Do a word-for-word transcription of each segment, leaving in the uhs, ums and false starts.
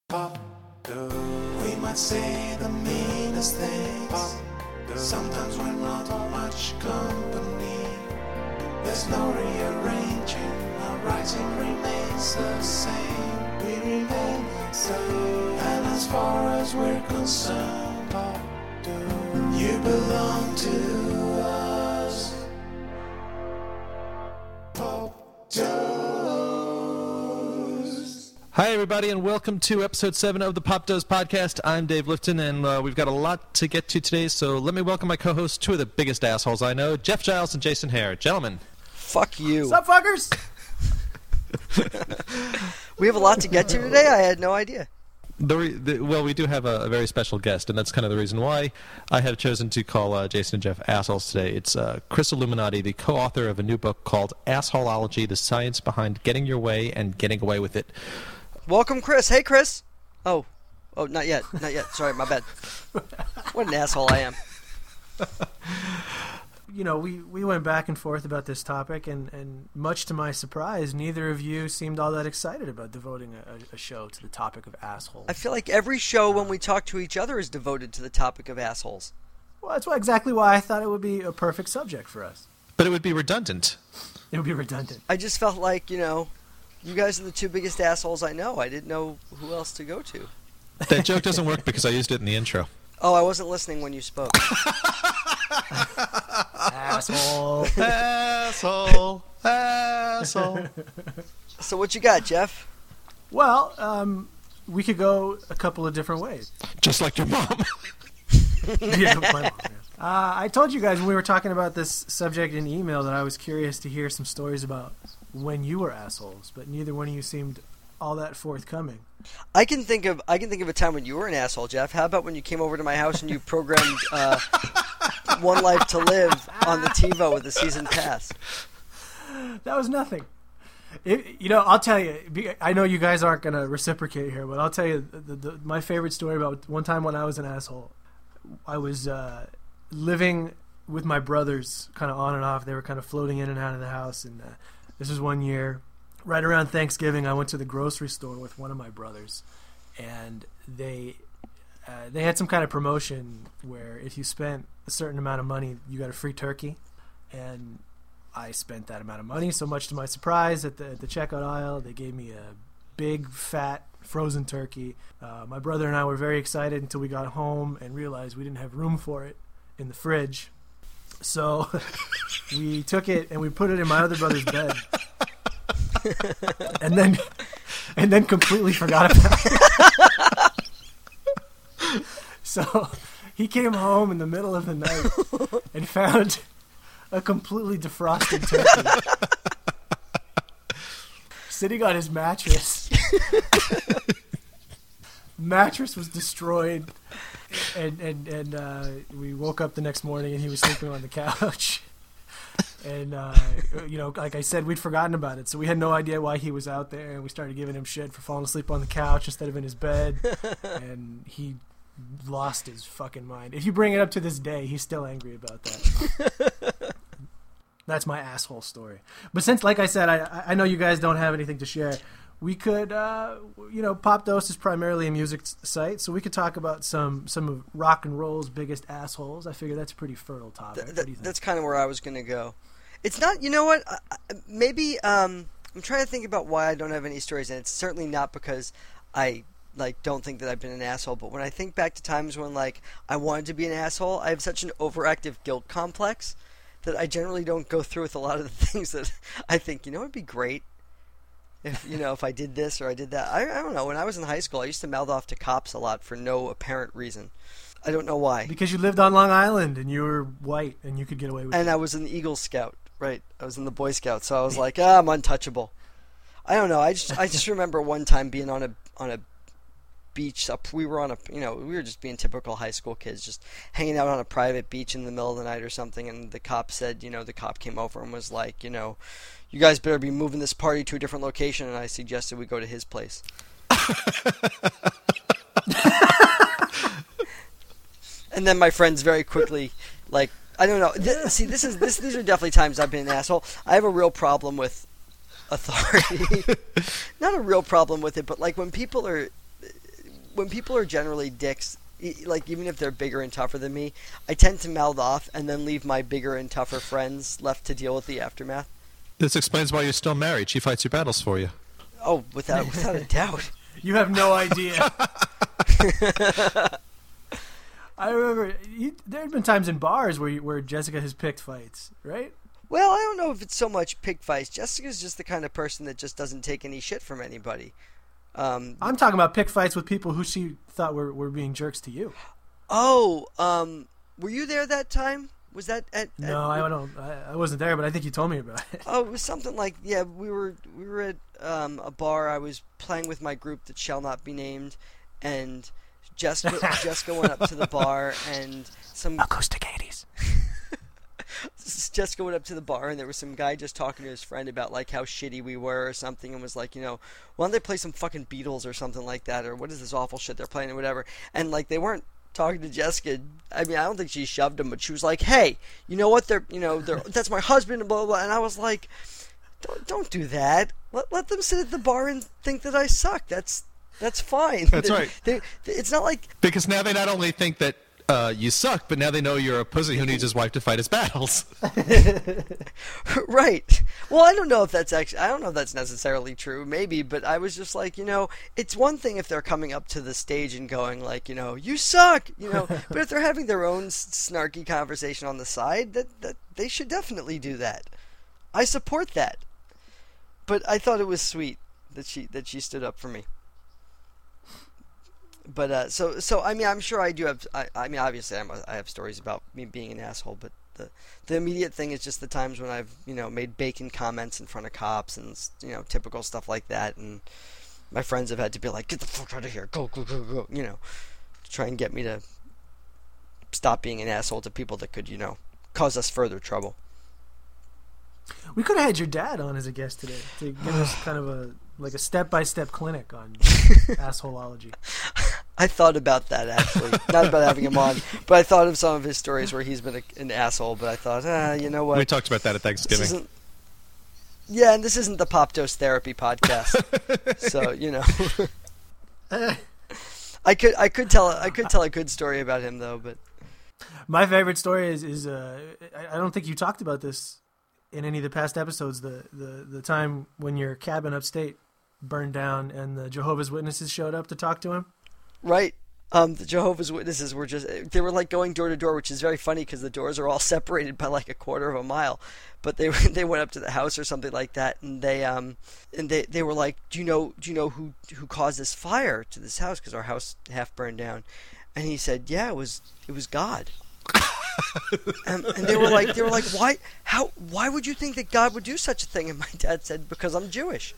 Pop, we might say the meanest things. Pop, sometimes we're not much company. There's no rearranging, our writing remains the same. We remain the same. And as far as we're concerned, Pop, you belong to us. Pop, Hi, everybody, and welcome to episode seven of the Pop Does podcast. I'm Dave Lifton, and uh, we've got a lot to get to today, so let me welcome my co-hosts, two of the biggest assholes I know, Jeff Giles and Jason Hare. Gentlemen. Fuck you. What's up, fuckers? We have a lot to get to today? I had no idea. The re- the, well, we do have a, a very special guest, and that's kind of the reason why I have chosen to call uh, Jason and Jeff assholes today. It's uh, Chris Illuminati, the co-author of a new book called Assholeology, the Science Behind Getting Your Way and Getting Away with It. Welcome, Chris. Hey, Chris. Oh, oh, not yet, not yet. Sorry, my bad. What an asshole I am. You know, we, we went back and forth about this topic, and, and much to my surprise, neither of you seemed all that excited about devoting a, a show to the topic of assholes. I feel like every show when we talk to each other is devoted to the topic of assholes. Well, that's why, exactly why I thought it would be a perfect subject for us. But it would be redundant. It would be redundant. I just felt like, you know, you guys are the two biggest assholes I know. I didn't know who else to go to. That joke doesn't work because I used it in the intro. Oh, I wasn't listening when you spoke. Asshole. Asshole. Asshole. So what you got, Jeff? Well, um, we could go a couple of different ways. Just like your mom. Yeah, my mom, yeah. Uh, I told you guys when we were talking about this subject in email that I was curious to hear some stories about when you were assholes, but neither one of you seemed all that forthcoming. I can think of I can think of a time when you were an asshole, Jeff. How about when you came over to my house and you programmed uh, One Life to Live on the TiVo with a season pass? That was nothing. It, you know, I'll tell you. I know you guys aren't going to reciprocate here, but I'll tell you the, the, my favorite story about one time when I was an asshole. I was uh, living with my brothers, kind of on and off. They were kind of floating in and out of the house, and uh, this was one year. Right around Thanksgiving, I went to the grocery store with one of my brothers, and they uh, they had some kind of promotion where if you spent a certain amount of money, you got a free turkey, and I spent that amount of money. So much to my surprise, at the, at the checkout aisle, they gave me a big, fat, frozen turkey. Uh, my brother and I were very excited until we got home and realized we didn't have room for it in the fridge. So we took it and we put it in my other brother's bed. and then and then completely forgot about it. So he came home in the middle of the night and found a completely defrosted turkey sitting on his mattress. Mattress was destroyed, and and, and uh, we woke up the next morning and he was sleeping on the couch. And, uh, you know, like I said, we'd forgotten about it. So we had no idea why he was out there. And we started giving him shit for falling asleep on the couch instead of in his bed. And he lost his fucking mind. If you bring it up to this day, he's still angry about that. That's my asshole story. But since, like I said, I, I know you guys don't have anything to share. We could, uh, you know, Pop Dose is primarily a music site, so we could talk about some, some of rock and roll's biggest assholes. I figure that's a pretty fertile topic. Th- what do you think? That's kind of where I was going to go. It's not, you know what, I, I, maybe, um, I'm trying to think about why I don't have any stories, and it's certainly not because I, like, don't think that I've been an asshole, but when I think back to times when, like, I wanted to be an asshole, I have such an overactive guilt complex that I generally don't go through with a lot of the things that I think, you know, it'd be great. If you know, if I did this or I did that. I, I don't know. When I was in high school, I used to mouth off to cops a lot for no apparent reason. I don't know why. Because you lived on Long Island and you were white and you could get away with it. And I was an Eagle Scout, right? I was in the Boy Scouts, so I was like, ah, I'm untouchable. I don't know. I just I just remember one time being on a on a beach. Up, we were on a you know we were just being typical high school kids, just hanging out on a private beach in the middle of the night or something. And the cop said, you know, the cop came over and was like, you know, you guys better be moving this party to a different location, and I suggested we go to his place. And then my friends very quickly, like, I don't know. Th- see, this is this. These are definitely times I've been an asshole. I have a real problem with authority. Not a real problem with it, but like when people are when people are generally dicks, e- like even if they're bigger and tougher than me, I tend to mouth off and then leave my bigger and tougher friends left to deal with the aftermath. This explains why you're still married. She fights your battles for you. Oh, without without a doubt. You have no idea. I remember you, there have been times in bars where you, where Jessica has picked fights, right? Well, I don't know if it's so much pig fights. Jessica's just the kind of person that just doesn't take any shit from anybody. Um, I'm talking about pick fights with people who she thought were, were being jerks to you. oh, um, were you there that time? Was that at? at No, I don't. I, I wasn't there, but I think you told me about it. Oh, it was something like yeah. We were we were at um, a bar. I was playing with my group that shall not be named, and Jessica Jessica went up to the bar and some Acoustic eighties. Jessica went up to the bar and there was some guy just talking to his friend about like how shitty we were or something, and was like, you know, why don't they play some fucking Beatles or something like that, or what is this awful shit they're playing or whatever. And like they weren't talking to Jessica. I mean, I don't think she shoved him, but she was like, hey, you know what, they're you know they're that's my husband and blah blah blah. And I was like, don't don't do that. Let let them sit at the bar and think that I suck. That's that's fine. That's they, right. They, it's not like Because now they not only think that uh, you suck, but now they know you're a pussy who needs his wife to fight his battles. right. Well, I don't know if that's actually, I don't know if that's necessarily true, maybe, but I was just like, you know, it's one thing if they're coming up to the stage and going like, you know, you suck, you know, but if they're having their own snarky conversation on the side, that, that they should definitely do that. I support that. But I thought it was sweet that she, that she stood up for me. But uh, so so I mean I'm sure I do have I, I mean obviously I'm a, I have stories about me being an asshole, but the the immediate thing is just the times when I've you know made bacon comments in front of cops and you know typical stuff like that, and my friends have had to be like, get the fuck out of here, go go go go, you know, to try and get me to stop being an asshole to people that could you know cause us further trouble. We could have had your dad on as a guest today to give us kind of a like a step-by-step clinic on assholeology. I thought about that actually, not about having him on, but I thought of some of his stories where he's been a, an asshole. But I thought, ah, you know what? We talked about that at Thanksgiving. Yeah, and this isn't the Pop Dose Therapy podcast, so you know. I could I could tell I could tell a good story about him though, but my favorite story is is uh, I, I don't think you talked about this in any of the past episodes. The the the time when your cabin upstate burned down and the Jehovah's Witnesses showed up to talk to him. Right. Um, the Jehovah's Witnesses were just, they were like going door to door, which is very funny because the doors are all separated by like a quarter of a mile. But they they went up to the house or something like that, and they um and they, they were like, do you know do you know who who caused this fire to this house, because our house half burned down? And he said, yeah, it was it was God. and, and they were like they were like why how why would you think that God would do such a thing? And my dad said, because I'm Jewish.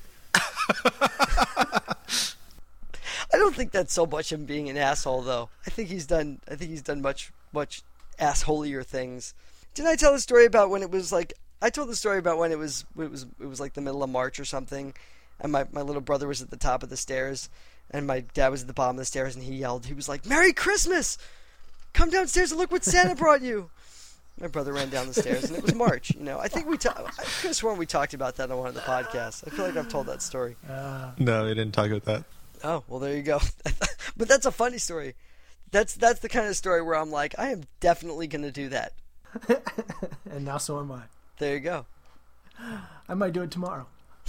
I don't think that's so much him being an asshole, though. I think he's done. I think he's done much, much assholier things. Didn't I tell the story about when it was like? I told the story about when it was. It was. It was like the middle of March or something, and my my little brother was at the top of the stairs, and my dad was at the bottom of the stairs, and he yelled. He was like, "Merry Christmas! Come downstairs and look what Santa brought you." My brother ran down the stairs, and it was March. You know, I think we. Ta- I could have sworn we talked about that on one of the podcasts. I feel like I've told that story. Uh, No, we didn't talk about that. Oh, well, there you go. But that's a funny story. That's that's the kind of story where I'm like, I am definitely going to do that. and now so am I. There you go. I might do it tomorrow.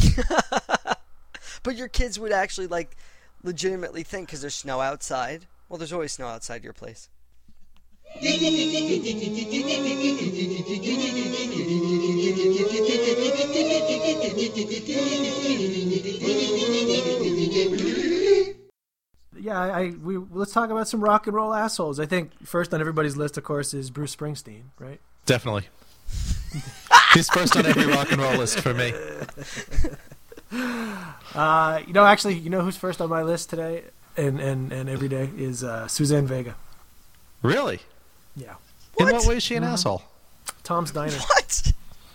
But your kids would actually, like, legitimately think, because there's snow outside. Well, there's always snow outside your place. Yeah, I, I we let's talk about some rock and roll assholes. I think first on everybody's list, of course, is Bruce Springsteen, right? Definitely. He's first on every rock and roll list for me. Uh, you know, actually, you know who's first on my list today and and, and every day is uh, Suzanne Vega. Really? Yeah. In What? what way is she an Mm-hmm. asshole? Tom's Diner. What?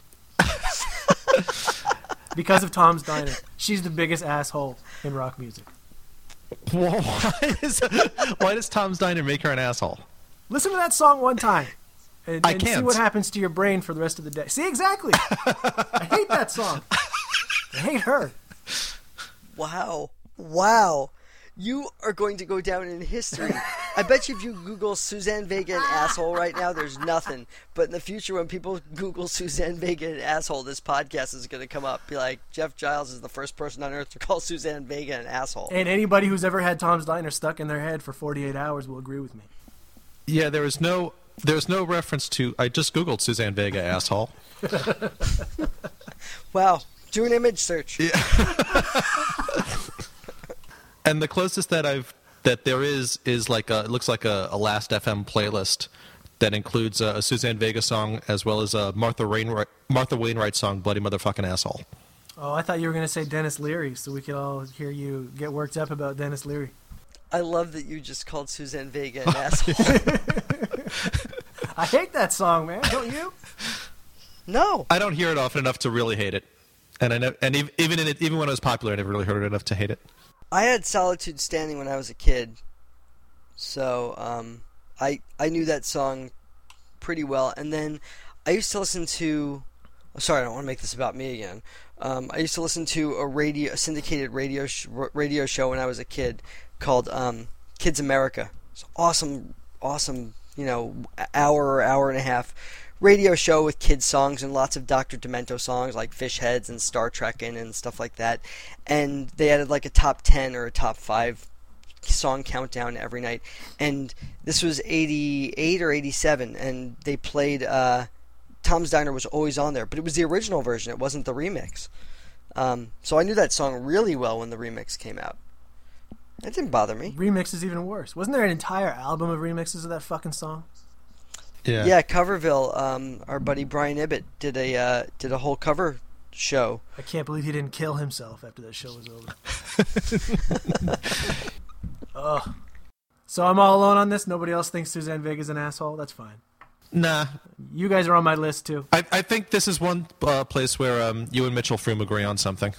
Because of Tom's Diner, she's the biggest asshole in rock music. Well, why, is, why does Tom's Diner make her an asshole? Listen to that song one time, and, I and see can't. what happens to your brain for the rest of the day. See, exactly. I hate that song. I hate her. Wow. Wow. You are going to go down in history. I bet you if you Google Suzanne Vega and asshole right now, there's nothing. But in the future, when people Google Suzanne Vega and asshole, this podcast is going to come up. Be like, Jeff Giles is the first person on earth to call Suzanne Vega an asshole. And anybody who's ever had Tom's Diner stuck in their head for forty-eight hours will agree with me. Yeah, there is no there is no reference to. I just Googled Suzanne Vega asshole. Wow, do an image search. Yeah. And the closest that I've that there is is like a, it looks like a, a Last F M playlist that includes a, a Suzanne Vega song as well as a Martha Wainwright Martha Wainwright song, "Bloody Motherfucking Asshole." Oh, I thought you were going to say Dennis Leary, so we could all hear you get worked up about Dennis Leary. I love that you just called Suzanne Vega an asshole. I hate that song, man. Don't you? No. I don't hear it often enough to really hate it, and I ne- and ev- even in it, even when it was popular, I never really heard it enough to hate it. I had Solitude Standing when I was a kid, so um, I I knew that song pretty well. And then I used to listen to. Oh, sorry, I don't want to make this about me again. Um, I used to listen to a radio, a syndicated radio sh- radio show when I was a kid called um, Kids America. It's awesome, awesome. You know, hour or hour and a half radio show with kids songs and lots of Doctor Demento songs like Fish Heads and Star Trekkin' and stuff like that. And they added like a top ten or a top five song countdown every night. And this was eighty-eight or eighty-seven, and they played uh, Tom's Diner was always on there, but it was the original version. It wasn't the remix. Um, so I knew that song really well when the remix came out. That didn't bother me. Remix is even worse. Wasn't there an entire album of remixes of that fucking song? Yeah. Yeah, Coverville. Um, our buddy Brian Ibbett did a uh, did a whole cover show. I can't believe he didn't kill himself after that show was over. Ugh. So I'm all alone on this. Nobody else thinks Suzanne Vega's an asshole. That's fine. Nah. You guys are on my list too. I, I think this is one uh, place where um, you and Mitchell Froome agree on something.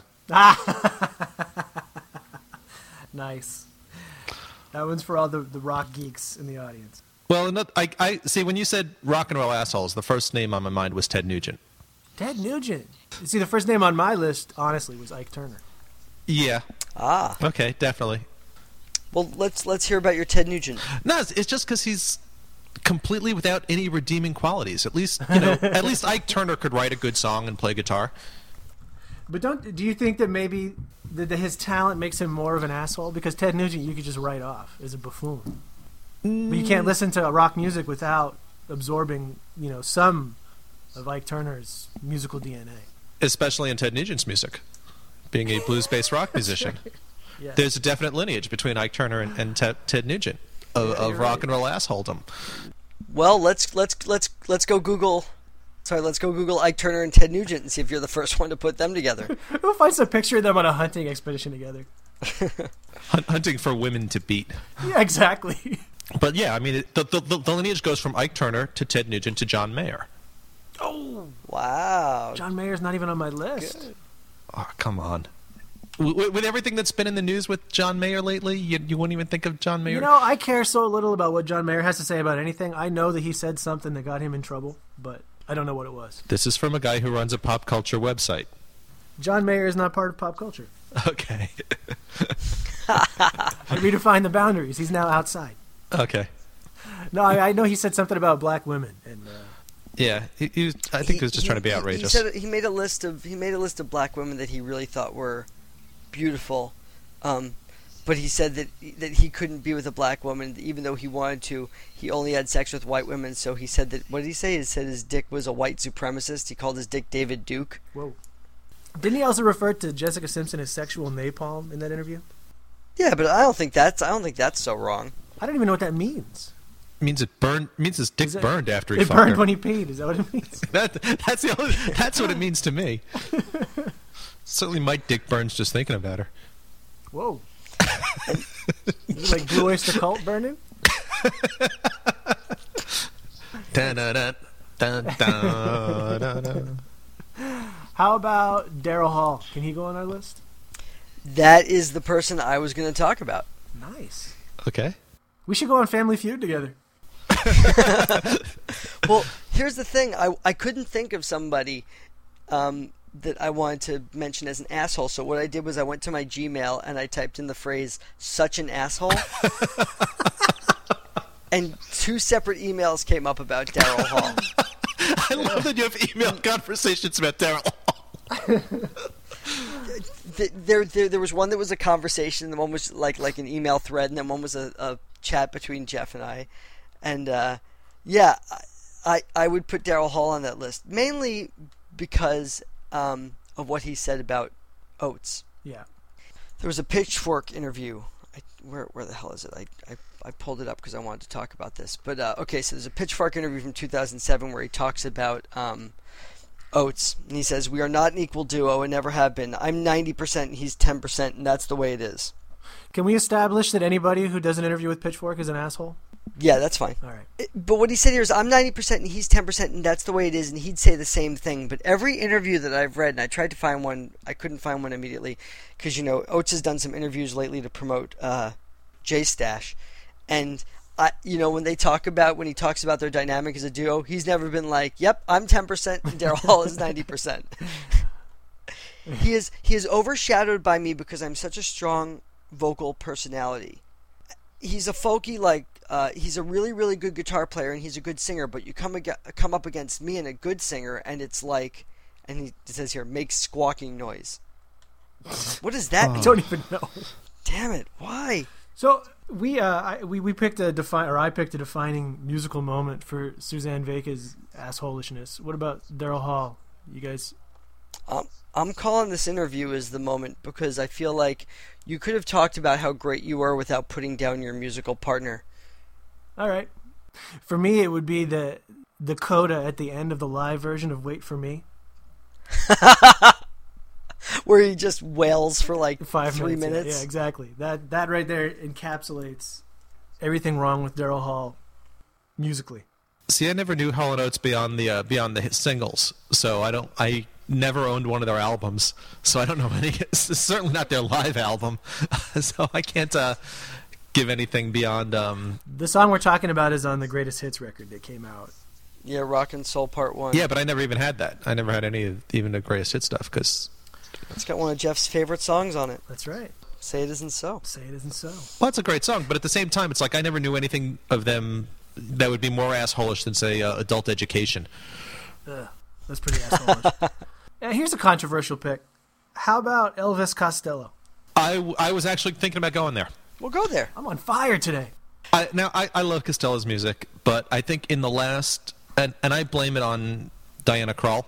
Nice. That one's for all the, the rock geeks in the audience. Well, not, I, I see. When you said rock and roll assholes, the first name on my mind was Ted Nugent. Ted Nugent. See, the first name on my list, honestly, was Ike Turner. Yeah. Ah. Okay, definitely. Well, let's let's hear about your Ted Nugent. No, it's, it's just because he's completely without any redeeming qualities. At least, you know, at least Ike Turner could write a good song and play guitar. But don't do you think that maybe that his talent makes him more of an asshole? Because Ted Nugent, you could just write off as a buffoon. Mm. But you can't listen to rock music without absorbing, you know, some of Ike Turner's musical D N A. Especially in Ted Nugent's music, being a blues-based rock musician. Yeah. There's a definite lineage between Ike Turner and, and Ted, Ted Nugent of, yeah, of rock right. and roll assholedom. Well, let's let's let's let's go Google. Sorry, let's go Google Ike Turner and Ted Nugent and see if you're the first one to put them together. Who finds a picture of them on a hunting expedition together? Hunting for women to beat. Yeah, exactly. But yeah, I mean, it, the, the the lineage goes from Ike Turner to Ted Nugent to John Mayer. Oh, wow! John Mayer's not even on my list. Good. Oh, come on. With, with everything that's been in the news with John Mayer lately, you, you wouldn't even think of John Mayer? You know, I care so little about what John Mayer has to say about anything. I know that he said something that got him in trouble, but I don't know what it was. This is from a guy who runs a pop culture website. John Mayer is not part of pop culture. Okay. I redefined the boundaries. He's now outside. Okay. No, I, I know he said something about black women, and uh, yeah, he, he was, I think he, he was just he, trying to be he, outrageous. He said he made a list of he made a list of black women that he really thought were beautiful, um, but he said that that he couldn't be with a black woman even though he wanted to. He only had sex with white women, so he said that. What did he say? He said his dick was a white supremacist. He called his dick David Duke. Whoa! Didn't he also refer to Jessica Simpson as sexual napalm in that interview? Yeah, but I don't think that's I don't think that's so wrong. I don't even know what that means. It means it burned. Means his dick it, burned after he it fucked burned her. when he peed. Is that what it means? that that's the only, that's what it means to me. Certainly, my dick burns just thinking about her. Whoa! Is it like Blue Oyster Cult burning? Dun, dun, dun, dun, dun, dun, dun. How about Daryl Hall? Can he go on our list? That is the person I was going to talk about. Nice. Okay. We should go on Family Feud together. Well, here's the thing. I, I couldn't think of somebody um, that I wanted to mention as an asshole. So what I did was I went to my Gmail and I typed in the phrase "such an asshole," and two separate emails came up about Daryl Hall. I love that you have email conversations about Daryl Hall. There, there, there was one that was a conversation, and one was like like an email thread, and then one was a, a chat between Jeff and I. And uh, yeah, I I would put Daryl Hall on that list mainly because um, of what he said about Oates. Yeah. There was a Pitchfork interview. I, where where the hell is it? I I, I pulled it up because I wanted to talk about this. But uh, okay, so there's a Pitchfork interview from two thousand seven where he talks about um, Oates, and he says, "We are not an equal duo and never have been. I'm ninety percent and he's ten percent, and that's the way it is." Can we establish that anybody who does an interview with Pitchfork is an asshole? Yeah, that's fine. All right. It, but what he said here is, I'm ninety percent and he's ten percent, and that's the way it is, and he'd say the same thing. But every interview that I've read, and I tried to find one, I couldn't find one immediately, because, you know, Oates has done some interviews lately to promote uh, J-Stash, and, I, you know, when they talk about, when he talks about their dynamic as a duo, he's never been like, yep, I'm ten percent and Daryl Hall is ninety percent. He is, he is overshadowed by me because I'm such a strong vocal personality. He's a folky, like, uh, he's a really, really good guitar player, and he's a good singer, but you come ag- come up against me and a good singer, and it's like, and he says here, makes squawking noise. What does that I mean? don't even know. Damn it, why? So we uh I, we we picked a defi- or I picked a defining musical moment for Suzanne Veka's assholishness. What about Daryl Hall? You guys? Um, I'm calling this interview as the moment because I feel like you could have talked about how great you were without putting down your musical partner. All right. For me, it would be the the coda at the end of the live version of "Wait for Me." Where he just wails for like Five three minutes. minutes. Yeah, yeah, exactly. That that right there encapsulates everything wrong with Daryl Hall musically. See, I never knew Hall and Oates beyond the uh, beyond the hit singles, so I don't. I never owned one of their albums, so I don't know any. It's certainly not their live album, so I can't uh, give anything beyond. Um, The song we're talking about is on the Greatest Hits record that came out. Yeah, Rock and Soul Part One. yeah, but I never even had that. I never had any of even the greatest hit stuff because. It's got one of Jeff's favorite songs on it. That's right. Say It Isn't So. Say It Isn't So. Well, it's a great song, but at the same time, it's like I never knew anything of them that would be more assholish than, say, uh, Adult Education. Ugh, that's pretty assholeish. Now, here's a controversial pick. How about Elvis Costello? I, I was actually thinking about going there. We'll go there. I'm on fire today. I, now, I, I love Costello's music, but I think in the last, and, and I blame it on Diana Krall,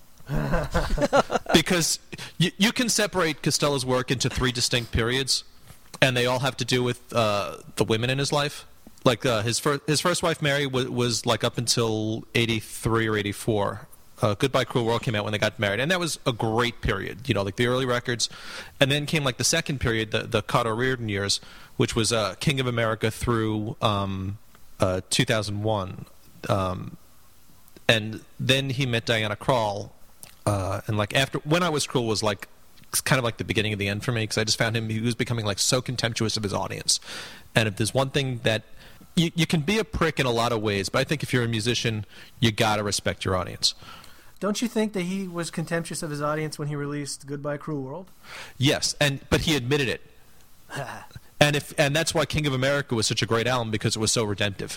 because you, you can separate Costello's work into three distinct periods, and they all have to do with uh, the women in his life. Like uh, his first his first wife Mary was, was like up until eighty-three or eighty-four. Uh, Goodbye Cruel World came out when they got married, and that was a great period. You know, like the early records, and then came like the second period, the the Carter Reardon years, which was uh, King of America through um, uh, two thousand one, um, and then he met Diana Krall. Uh, and like after When I Was Cruel was like kind of like the beginning of the end for me, because I just found him, he was becoming like so contemptuous of his audience. And if there's one thing that you, you can be a prick in a lot of ways, but I think if you're a musician, you gotta respect your audience. Don't you think that he was contemptuous of his audience when he released Goodbye Cruel World? Yes, and but he admitted it. and if and that's why King of America was such a great album, because it was so redemptive.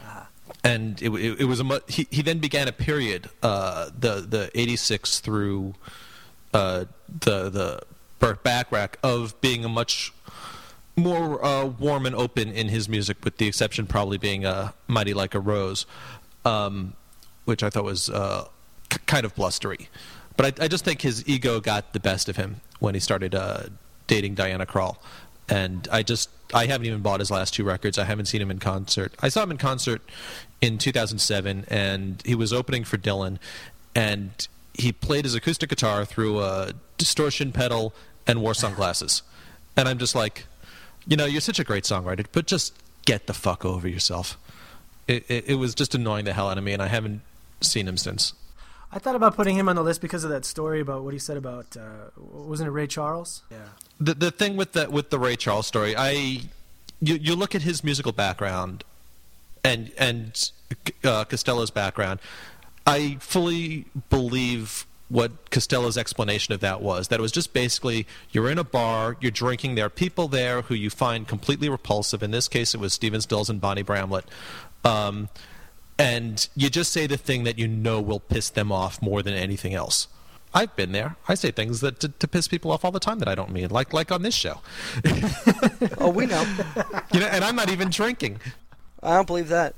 And it, it, it was a mu- he, he then began a period, uh, the the eighty-six through uh, the the Burt Bacharach, of being a much more uh, warm and open in his music, with the exception probably being uh, Mighty Like a Rose, um, which I thought was uh, c- kind of blustery. But I, I just think his ego got the best of him when he started uh, dating Diana Krall. And I just, I haven't even bought his last two records. I haven't seen him in concert. I saw him in concert in two thousand seven, and he was opening for Dylan, and he played his acoustic guitar through a distortion pedal and wore sunglasses. And I'm just like, you know, you're such a great songwriter, but just get the fuck over yourself. It, it, it was just annoying the hell out of me, and I haven't seen him since. I thought about putting him on the list because of that story about what he said about, uh, wasn't it Ray Charles? Yeah. The the thing with the with the Ray Charles story, I you you look at his musical background, and and uh, Costello's background, I fully believe what Costello's explanation of that was. That it was just basically, you're in a bar, you're drinking, there are people there who you find completely repulsive. In this case, it was Stephen Stills and Bonnie Bramlett. Um, and you just say the thing that you know will piss them off more than anything else. I've been there. I say things that to, to piss people off all the time that I don't mean, like like on this show. Oh, we know. You know, and I'm not even drinking. I don't believe that.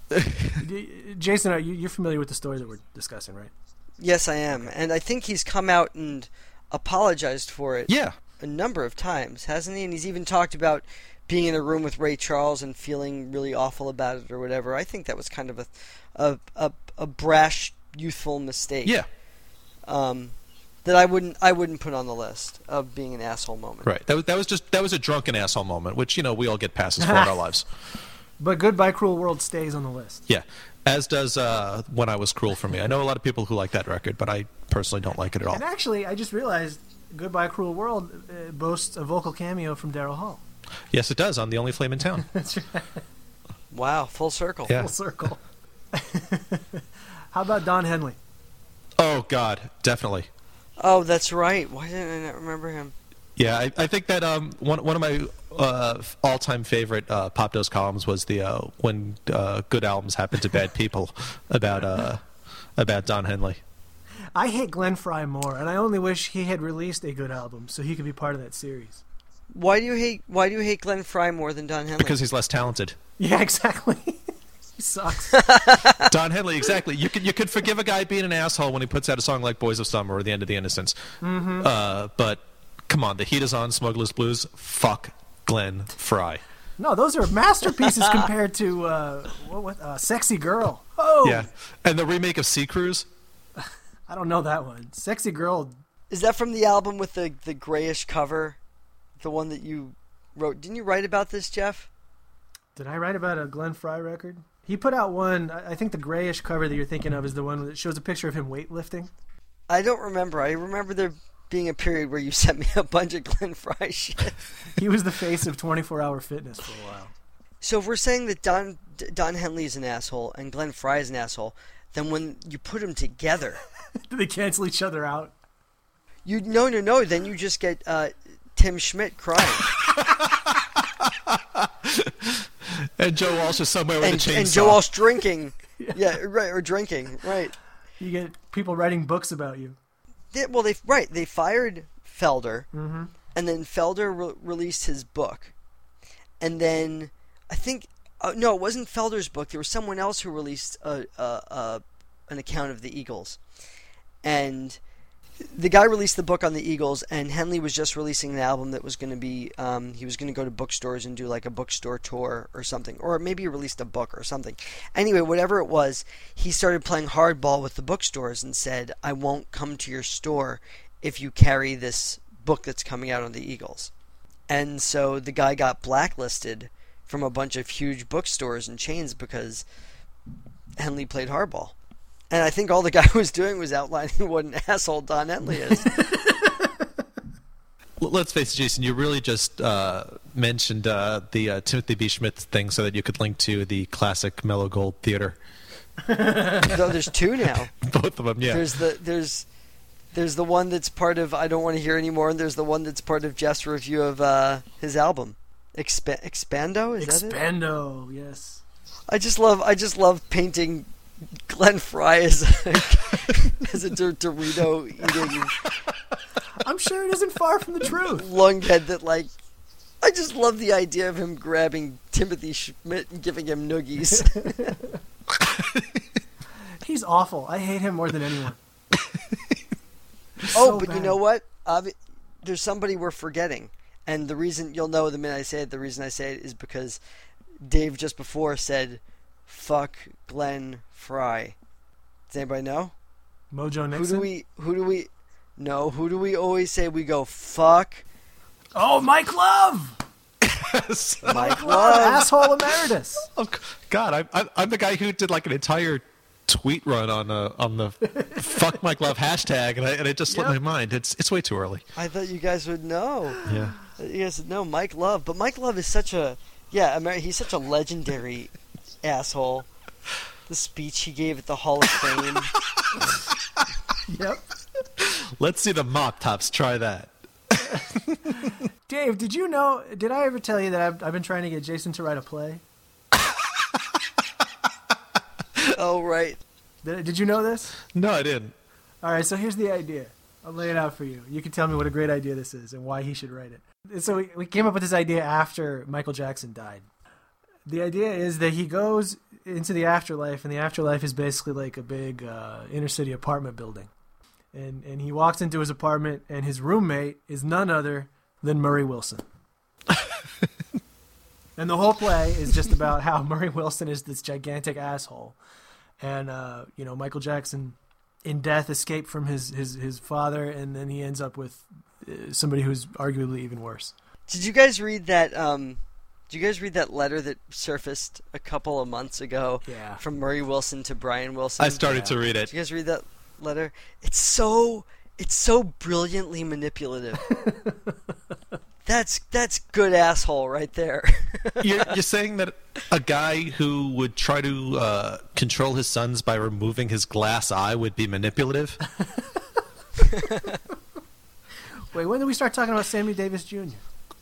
Jason, are you, you're familiar with the stories that we're discussing, right? Yes, I am. And I think he's come out and apologized for it Yeah. a number of times, hasn't he? And he's even talked about being in a room with Ray Charles and feeling really awful about it or whatever. I think that was kind of a a, a, a brash, youthful mistake. Yeah. Um, that I wouldn't I wouldn't put on the list of being an asshole moment. Right. That was, that was just that was a drunken asshole moment, which, you know, we all get passes for in our lives. But Goodbye Cruel World stays on the list. Yeah. As does uh, When I Was Cruel for Me. I know a lot of people who like that record, but I personally don't like it at all. And actually, I just realized Goodbye Cruel World uh, boasts a vocal cameo from Daryl Hall. Yes, it does, on The Only Flame in Town. That's right. Wow, full circle. Yeah. Full circle. How about Don Henley? Oh, God, definitely. Oh, that's right. Why didn't I not remember him? Yeah, I, I think that um, one one of my uh, all-time favorite uh, Pop Dose columns was the uh, When uh, Good Albums Happen to Bad People about uh, about Don Henley. I hate Glenn Frey more, and I only wish he had released a good album so he could be part of that series. Why do you hate Why do you hate Glenn Frey more than Don Henley? Because he's less talented. Yeah, exactly. He sucks. Don Henley, exactly. You could you could forgive a guy being an asshole when he puts out a song like Boys of Summer or The End of the Innocents. Mm-hmm. Uh, but come on, The Heat Is On, Smuggler's Blues, fuck Glenn Frey. No, those are masterpieces compared to uh, what, what uh, Sexy Girl. Oh, Yeah, and the remake of Sea Cruise. I don't know that one. Sexy Girl. Is that from the album with the the grayish cover? The one that you wrote? Didn't you write about this, Jeff? Did I write about a Glenn Frey record? He put out one. I I think the grayish cover that you're thinking of is the one that shows a picture of him weightlifting. I don't remember. I remember there being a period where you sent me a bunch of Glenn Frey shit. He was the face of twenty-four hour fitness for a while. So if we're saying that Don Don Henley is an asshole and Glenn Frey is an asshole, then when you put them together, Do they cancel each other out? you no no no. Then you just get uh, Tim Schmidt crying And Joe Walsh is somewhere with and, a chainsaw. and Joe Walsh drinking. Yeah, right, or drinking, right. You get people writing books about you. They, well, they right they fired Felder, Mm-hmm. and then Felder re- released his book, and then I think uh, no, it wasn't Felder's book. There was someone else who released a, a, a an account of the Eagles, and the guy released the book on the Eagles, and Henley was just releasing an album that was going to be um, he was going to go to bookstores and do like a bookstore tour or something, or maybe he released a book or something. Anyway, whatever it was, he started playing hardball with the bookstores and said, "I won't come to your store if you carry this book that's coming out on the Eagles." And so the guy got blacklisted from a bunch of huge bookstores and chains because Henley played hardball. And I think all the guy was doing was outlining what an asshole Don Henley is. Let's face it, Jason, you really just uh, mentioned uh, the uh, Timothy B. Schmidt thing so that you could link to the classic Mellow Gold Theater. No, there's two now. Both of them, yeah. There's the there's there's the one that's part of I Don't Want to Hear Anymore, and there's the one that's part of Jeff's review of uh, his album. Expa- Expando, is that it? Expando, yes. I just love I just love painting Glenn Frey as a, as a Dor- Dorito eating I'm sure it isn't far from the truth. lunghead that like. I just love the idea of him grabbing Timothy Schmidt and giving him noogies. He's awful. I hate him more than anyone. He's Oh, so but you bad. know what? Obvi- there's somebody we're forgetting. And the reason, you'll know the minute I say it, the reason I say it is because Dave just before said, fuck Glenn Frey. Does anybody know? Mojo Nixon? Who do we, who do we, no, who do we always say we go, fuck Oh, Mike Love! Mike Love, Love? asshole emeritus. Oh, God, I'm, I'm I'm the guy who did like an entire tweet run on uh, on the "fuck Mike Love" hashtag, and, I, and it just slipped Yep. my mind. It's it's way too early. I thought you guys would know. Yeah. You guys would know Mike Love. But Mike Love is such a, yeah, Amer- he's such a legendary asshole. The speech he gave at the Hall of Fame. Yep. Let's see the mop tops try that. Dave, did you know, did I ever tell you that I've, I've been trying to get Jason to write a play? Oh, right. Did, did you know this? No, I didn't. All right, so here's the idea. I'll lay it out for you. You can tell me what a great idea this is and why he should write it. So we, we came up with this idea after Michael Jackson died. The idea is that he goes into the afterlife, and the afterlife is basically like a big uh, inner city apartment building. And and he walks into his apartment, and his roommate is none other than Murray Wilson. And the whole play is just about how Murray Wilson is this gigantic asshole. And, uh, you know, Michael Jackson, in death, escaped from his, his, his father, and then he ends up with uh, somebody who's arguably even worse. Did you guys read that? Um, did you guys read that letter that surfaced a couple of months ago? Yeah. From Murray Wilson to Brian Wilson. I started Yeah. to read it. Did you guys read that letter? It's so it's so brilliantly manipulative. That's that's good asshole right there. You're, you're saying that a guy who would try to uh, control his sons by removing his glass eye would be manipulative? Wait, when did we start talking about Sammy Davis Junior?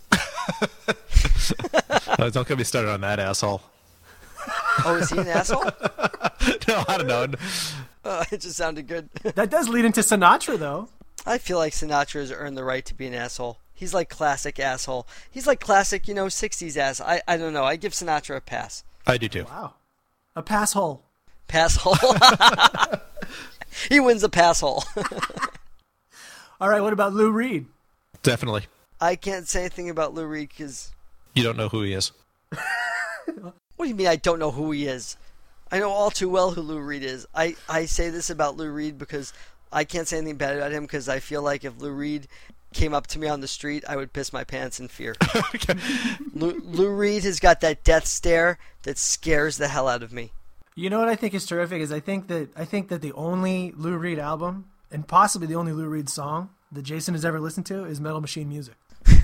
Uh, don't get me started on that asshole. Oh, is he an asshole? No, I don't know. Uh, it just sounded good. That does lead into Sinatra, though. I feel like Sinatra has earned the right to be an asshole. He's like classic asshole. He's like classic, you know, sixties ass. I, I don't know. I give Sinatra a pass. I do too. Wow. A pass hole. Pass hole. He wins a pass hole. All right, what about Lou Reed? Definitely. I can't say anything about Lou Reed because... You don't know who he is. What do you mean I don't know who he is? I know all too well who Lou Reed is. I, I say this about Lou Reed because I can't say anything bad about him because I feel like if Lou Reed came up to me on the street, I would piss my pants in fear. Okay. Lou, Lou Reed has got that death stare that scares the hell out of me. You know what I think is terrific is I think that I think that the only Lou Reed album and possibly the only Lou Reed song that Jason has ever listened to is Metal Machine Music.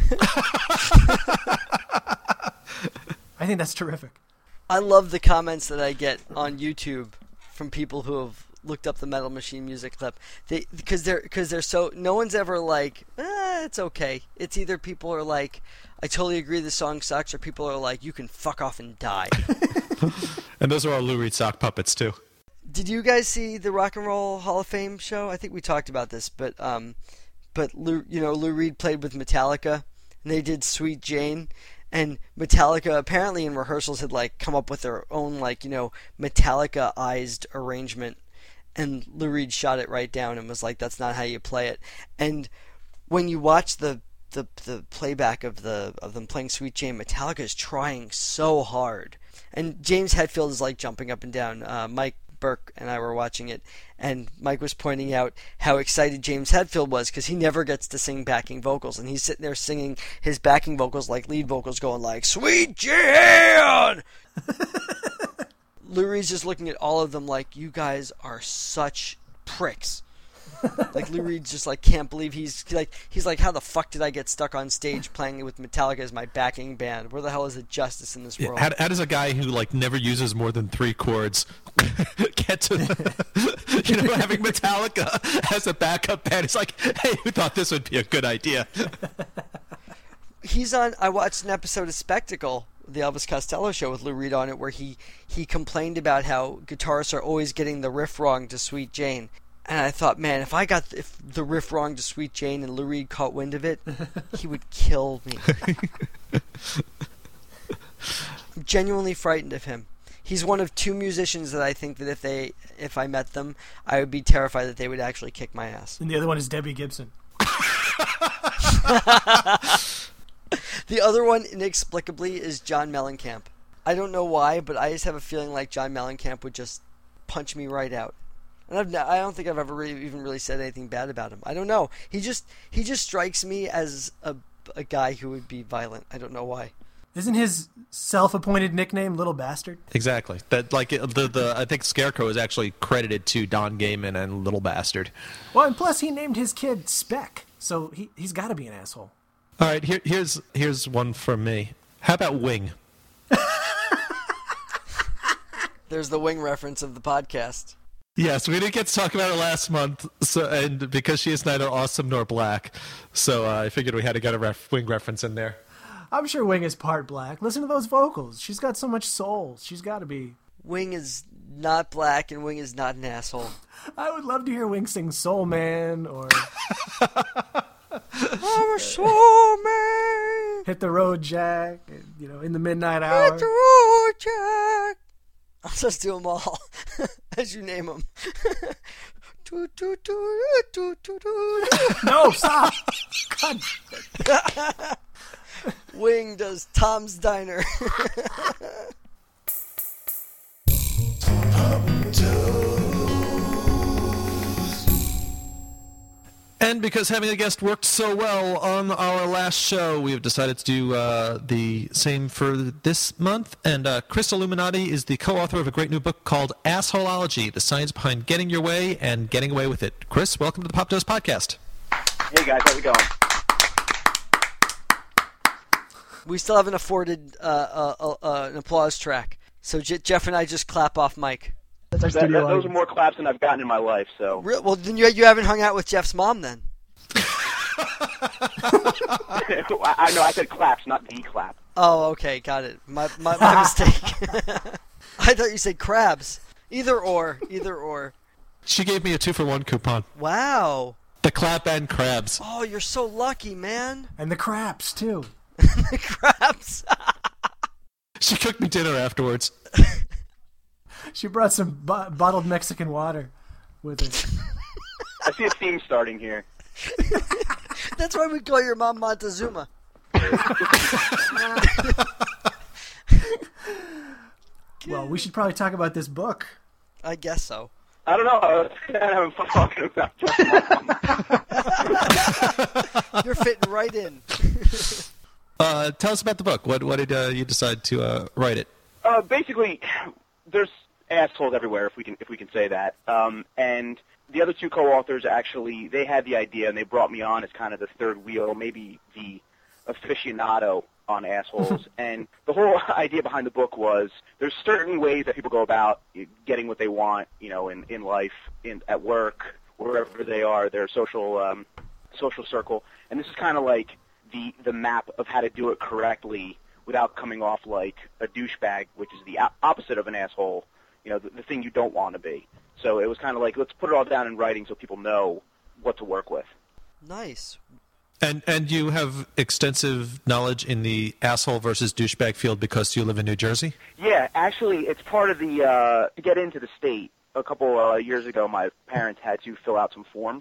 I think that's terrific. I love the comments that I get on YouTube from people who have looked up the Metal Machine Music clip. They because they're because they're so no one's ever like, eh, it's okay. It's either people are like, I totally agree the song sucks, or people are like, you can fuck off and die. And those are all Lou Reed sock puppets too. Did you guys see the Rock and Roll Hall of Fame show? I think we talked about this, but um, but Lou, you know, Lou Reed played with Metallica, and they did Sweet Jane. And Metallica apparently in rehearsals had like come up with their own like, you know, Metallica-ized arrangement, and Lou Reed shot it right down and was like, that's not how you play it. And when you watch the the, the playback of the of them playing Sweet Jane, Metallica is trying so hard. And James Hetfield is like jumping up and down. Uh, Mike Burke and I were watching it, and Mike was pointing out how excited James Hetfield was because he never gets to sing backing vocals, and he's sitting there singing his backing vocals like lead vocals, going like, Sweet Jane! Lou Reed's just looking at all of them like, you guys are such pricks. Like Lou Reed just like can't believe he's like he's like, how the fuck did I get stuck on stage playing with Metallica as my backing band? Where the hell is the justice in this world? How, how does a guy who like never uses more than three chords get to you know having Metallica as a backup band? It's like, hey, who thought this would be a good idea? He's on. I watched an episode of Spectacle, the Elvis Costello show with Lou Reed on it, where he he complained about how guitarists are always getting the riff wrong to Sweet Jane. And I thought, man, if I got if the riff wrong to Sweet Jane and Lou Reed caught wind of it, he would kill me. I'm genuinely frightened of him. He's one of two musicians that I think that if they if I met them, I would be terrified that they would actually kick my ass. And the other one is Debbie Gibson. The other one, inexplicably, is John Mellencamp. I don't know why, but I just have a feeling like John Mellencamp would just punch me right out. And I've, I don't think I've ever really, even really said anything bad about him. I don't know. He just he just strikes me as a, a guy who would be violent. I don't know why. Isn't his self-appointed nickname Little Bastard? Exactly. That like the the I think Scarecrow is actually credited to Don Gaiman and Little Bastard. Well, and plus he named his kid Speck, so he he's got to be an asshole. All right, here here's here's one from me. How about Wing? There's the Wing reference of the podcast. Yes, we didn't get to talk about her last month, so and because she is neither awesome nor black, so uh, I figured we had to get a ref, Wing reference in there. I'm sure Wing is part black. Listen to those vocals. She's got so much soul. She's got to be. Wing is not black, and Wing is not an asshole. I would love to hear Wing sing Soul Man or I'm a soul man. Hit the Road Jack, you know, In the Midnight Hour. Hit the road, Jack. I'll just do them all as you name them. No, stop. God. Wing does Tom's Diner. And because having a guest worked so well on our last show, we have decided to do uh, the same for this month. And uh, Chris Illuminati is the co-author of a great new book called Assholeology, the science behind getting your way and getting away with it. Chris, welcome to the Pop Dose Podcast. Hey guys, how's it going? We still haven't afforded uh, uh, uh, an applause track, so J- Jeff and I just clap off mic. That's our That, studio that, those are audience. more claps than I've gotten in my life, so... Real, well, then you, you haven't hung out with Jeff's mom, then. I, I know, I said claps, not the clap. Oh, okay, got it. My my, my mistake. I thought you said crabs. Either or, either or. She gave me a two-for-one coupon. Wow. The clap and crabs. Oh, you're so lucky, man. And the craps, too. The crabs. She cooked me dinner afterwards. She brought some bo- bottled Mexican water with her. I see a theme starting here. That's why we call your mom Montezuma. Well, we should probably talk about this book. I guess so. I don't know, I was kind of having fun talking about it. You're fitting right in. Uh, tell us about the book. What, what did uh, you decide to uh, write it? Uh, basically, there's assholes everywhere, if we can if we can say that. Um, and the other two co-authors actually, they had the idea, and they brought me on as kind of the third wheel, maybe the aficionado on assholes. And the whole idea behind the book was there's certain ways that people go about getting what they want, you know, in, in life, in at work, wherever they are, their social um, social circle. And this is kind of like the the map of how to do it correctly without coming off like a douchebag, which is the opposite of an asshole, you know, the, the thing you don't want to be. So it was kind of like, let's put it all down in writing so people know what to work with. Nice. And and you have extensive knowledge in the asshole versus douchebag field because you live in New Jersey? Yeah, actually, it's part of the, uh, to get into the state, a couple uh, years ago, my parents had to fill out some forms.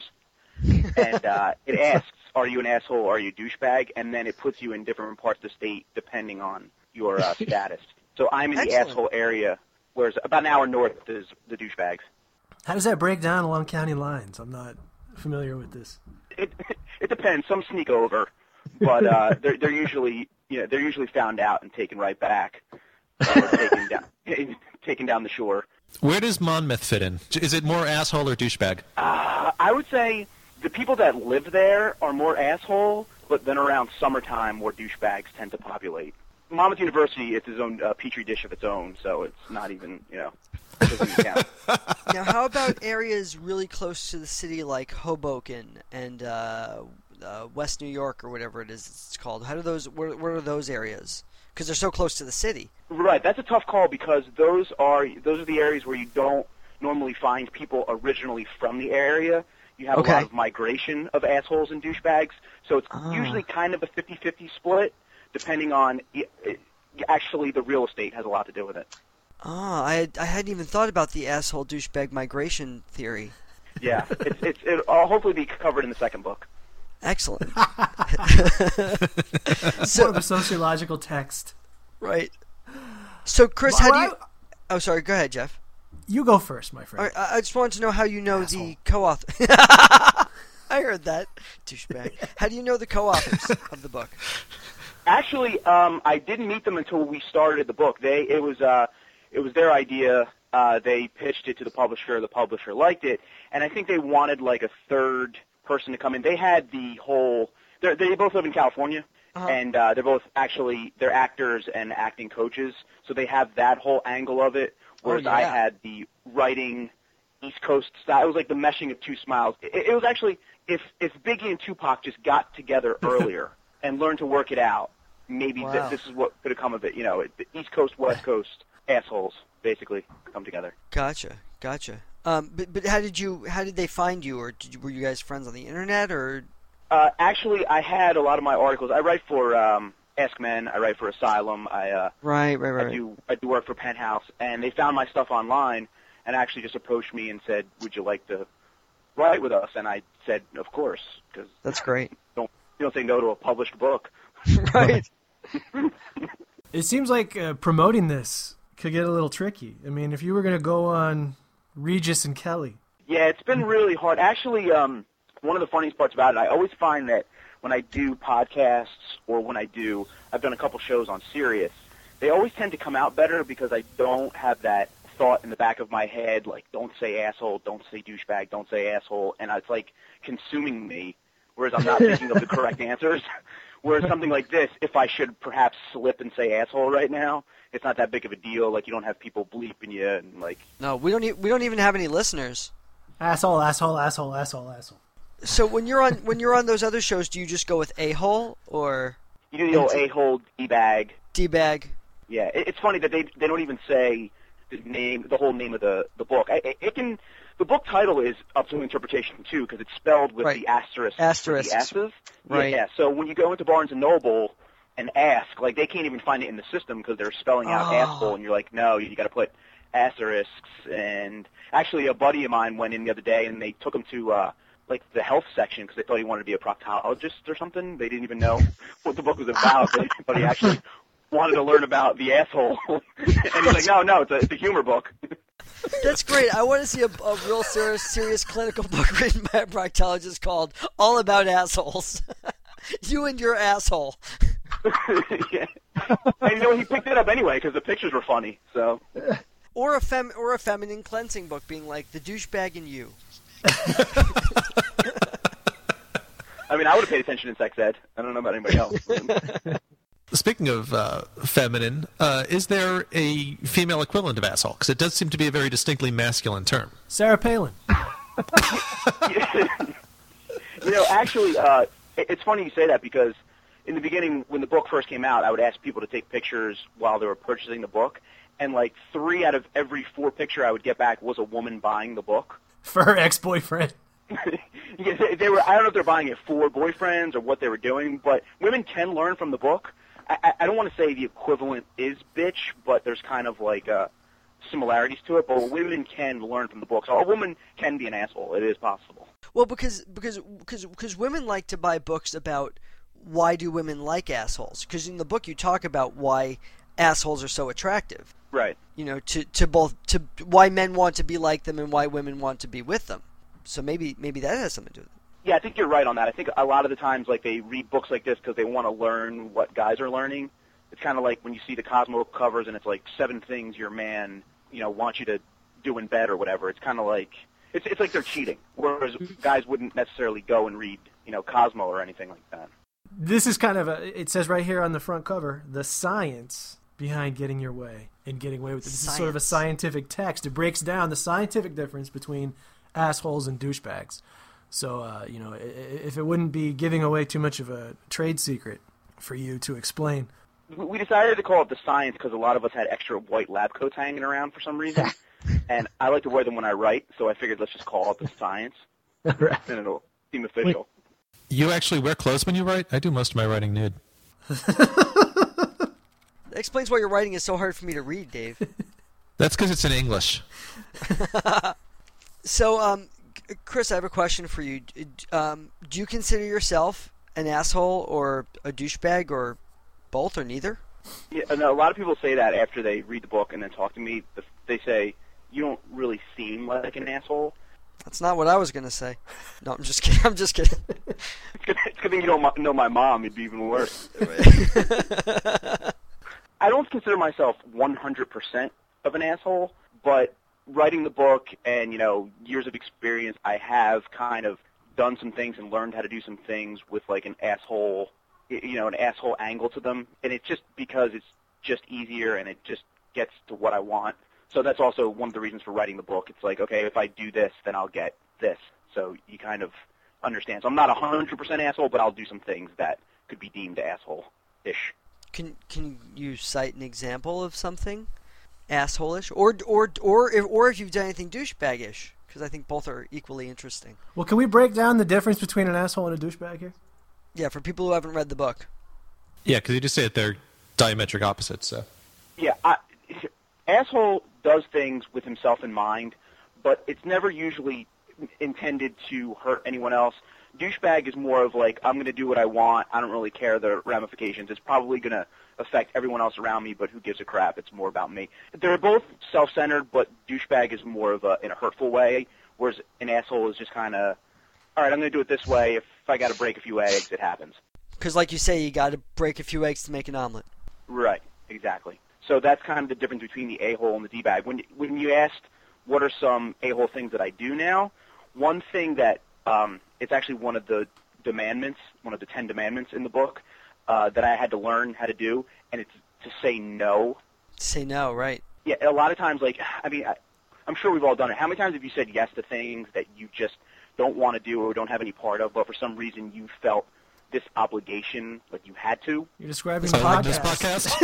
And uh, it asks, are you an asshole or are you a douchebag? And then it puts you in different parts of the state depending on your uh, status. So I'm in the Excellent. asshole area, whereas about an hour north is the douchebags. How does that break down along county lines? I'm not familiar with this. It it depends. Some sneak over, but uh, they're they're usually you know they're usually found out and taken right back, or taken down taken down the shore. Where does Monmouth fit in? Is it more asshole or douchebag? Uh, I would say the people that live there are more asshole, but then around summertime, more douchebags tend to populate. Monmouth University is its own uh, petri dish of its own, so it's not even you know. It doesn't even count. Now, how about areas really close to the city like Hoboken and uh, uh, West New York or whatever it is it's called? How do those? Where, where are those areas? Because they're so close to the city. Right, that's a tough call because those are those are the areas where you don't normally find people originally from the area. You have Okay. a lot of migration of assholes and douchebags, so it's Ah. usually kind of a fifty-fifty split, depending on it, it, actually the real estate has a lot to do with it. Ah, I had, I hadn't even thought about the asshole douchebag migration theory. Yeah, it's it's it'll hopefully be covered in the second book. Excellent. It's So- more of a sociological text. Right. So, Chris, Well, how do you? I- Oh, sorry. Go ahead, Jeff. You go first, my All friend. right, I I just wanted to know how you know Asshole. the co-author. I heard that, douchebag. How do you know the co-authors of the book? Actually, um, I didn't meet them until we started the book. They it was uh, it was their idea. Uh, they pitched it to the publisher. The publisher liked it, and I think they wanted like a third person to come in. They had the whole. They're, they both live in California, Uh-huh. and uh, they're both actually they're actors and acting coaches, so they have that whole angle of it. Whereas Oh, I yeah. had the writing East Coast style. It was like the meshing of two smiles. It, it was actually, if if Biggie and Tupac just got together earlier and learned to work it out, maybe Wow. th- this is what could have come of it. You know, it, the East Coast, West Coast assholes basically come together. Gotcha, gotcha. Um, but but how did you how did they find you, or did you, were you guys friends on the internet, or? Uh, actually, I had a lot of my articles. I write for um, Ask Men. I write for Asylum. I uh, Right, right, right. I do I do work for Penthouse, and they found my stuff online and actually just approached me and said, "Would you like to write with us?" And I said, "Of course," because That's great. don't you don't say no to a published book. Right. It seems like uh, promoting this could get a little tricky. I mean, if you were going to go on Regis and Kelly. Yeah, it's been really hard. Actually, um, one of the funniest parts about it, I always find that when I do podcasts or when I do, I've done a couple shows on Sirius, they always tend to come out better because I don't have that thought in the back of my head, like, don't say asshole, don't say douchebag, don't say asshole, and it's like consuming me, whereas I'm not thinking of the correct answers. Whereas something like this, if I should perhaps slip and say asshole right now, it's not that big of a deal. Like, you don't have people bleeping you and, like... No, we don't. E- we don't even have any listeners. Asshole, asshole, asshole, asshole, asshole. So when you're on when you're on those other shows, do you just go with a hole or You do the old a-hole, d-bag. d-bag? Yeah, it, it's funny that they they don't even say the name, the whole name of the the book. I, it, it can the book title is up to interpretation too because it's spelled with Right. the asterisk, Asterisks. the S's. Right. Yeah. So when you go into Barnes and Noble and ask, like they can't even find it in the system because they're spelling out Oh. asshole, and you're like, no, you got to put asterisks. And actually, a buddy of mine went in the other day and they took him to. uh like the health section because they thought he wanted to be a proctologist or something. They didn't even know what the book was about, but, but he actually wanted to learn about the asshole. And he's like, no, no, it's a, it's a humor book. That's great. I want to see a, a real serious, serious clinical book written by a proctologist called "All About Assholes." You and your asshole. Yeah. And you know, he picked it up anyway because the pictures were funny. So. Or a fem or a feminine cleansing book, being like the douchebag in you. I mean, I would have paid attention in sex ed. I don't know about anybody else. Speaking of uh, feminine, uh, is there a female equivalent of asshole? Because it does seem to be a very distinctly masculine term. Sarah Palin. You know, actually, uh, it- it's funny you say that because in the beginning, when the book first came out, I would ask people to take pictures while they were purchasing the book, and like three out of every four picture I would get back was a woman buying the book. For her ex-boyfriend. Yeah, they, they were. I don't know if they're buying it for boyfriends or what they were doing, but women can learn from the book. I, I, I don't want to say the equivalent is bitch, but there's kind of like uh, similarities to it. But women can learn from the book, so a woman can be an asshole. It is possible. Well, because because because because women like to buy books about why do women like assholes? Because in the book you talk about why assholes are so attractive. Right. You know, to to both to why men want to be like them and why women want to be with them. So maybe maybe that has something to do with it. Yeah, I think you're right on that. I think a lot of the times, like, they read books like this because they want to learn what guys are learning. It's kind of like when you see the Cosmo covers and it's like seven things your man, you know, wants you to do in bed or whatever. It's kind of like it's it's like they're cheating, whereas guys wouldn't necessarily go and read, you know, Cosmo or anything like that. This is kind of a, it says right here on the front cover, the science behind getting your way and getting away with it. This is sort of a Science. scientific text. It breaks down the scientific difference between assholes and douchebags. So, uh, you know, i- i- if it wouldn't be giving away too much of a trade secret for you to explain. We decided to call it the science because a lot of us had extra white lab coats hanging around for some reason, and I like to wear them when I write, so I figured let's just call it the science, and it'll seem official. You actually wear clothes when you write? I do most of my writing nude. That explains why your writing is so hard for me to read, Dave. That's because it's in English. So, um, Chris, I have a question for you. Um, do you consider yourself an asshole or a douchebag or both or neither? Yeah, and a lot of people say that after they read the book and then talk to me. They say, you don't really seem like an asshole. That's not what I was going to say. No, I'm just kidding. I'm just kidding. It's good, it's good thing you don't know my mom. It'd be even worse. I don't consider myself one hundred percent of an asshole, but writing the book and, you know, years of experience, I have kind of done some things and learned how to do some things with, like, an asshole, you know, an asshole angle to them. And it's just because it's just easier and it just gets to what I want. So that's also one of the reasons for writing the book. It's like, okay, if I do this, then I'll get this. So you kind of understand. So I'm not a hundred percent asshole, but I'll do some things that could be deemed asshole-ish. Can can you cite an example of something asshole-ish, or or or if, or if you've done anything douchebag-ish? Because I think both are equally interesting. Well, can we break down the difference between an asshole and a douchebag here? Yeah, for people who haven't read the book. Yeah, because you just say that they're diametric opposites. So. Yeah, I, asshole does things with himself in mind, but it's never usually intended to hurt anyone else. Douchebag is more of like, I'm going to do what I want. I don't really care the ramifications. It's probably going to affect everyone else around me, but who gives a crap? It's more about me. They're both self-centered, but douchebag is more of a in a hurtful way, whereas an asshole is just kind of, all right, I'm going to do it this way. If I got to break a few eggs, it happens. Because like you say, you got to break a few eggs to make an omelet. Right, exactly. So that's kind of the difference between the a-hole and the d-bag. When, when you asked what are some a-hole things that I do now, one thing that um, it's actually one of the demandments, one of the ten demandments in the book uh, that I had to learn how to do, and it's to say no. Say no, right. Yeah, a lot of times, like, I mean, I, I'm sure we've all done it. How many times have you said yes to things that you just don't want to do or don't have any part of, but for some reason you felt this obligation, like you had to? You're describing So the like podcast. this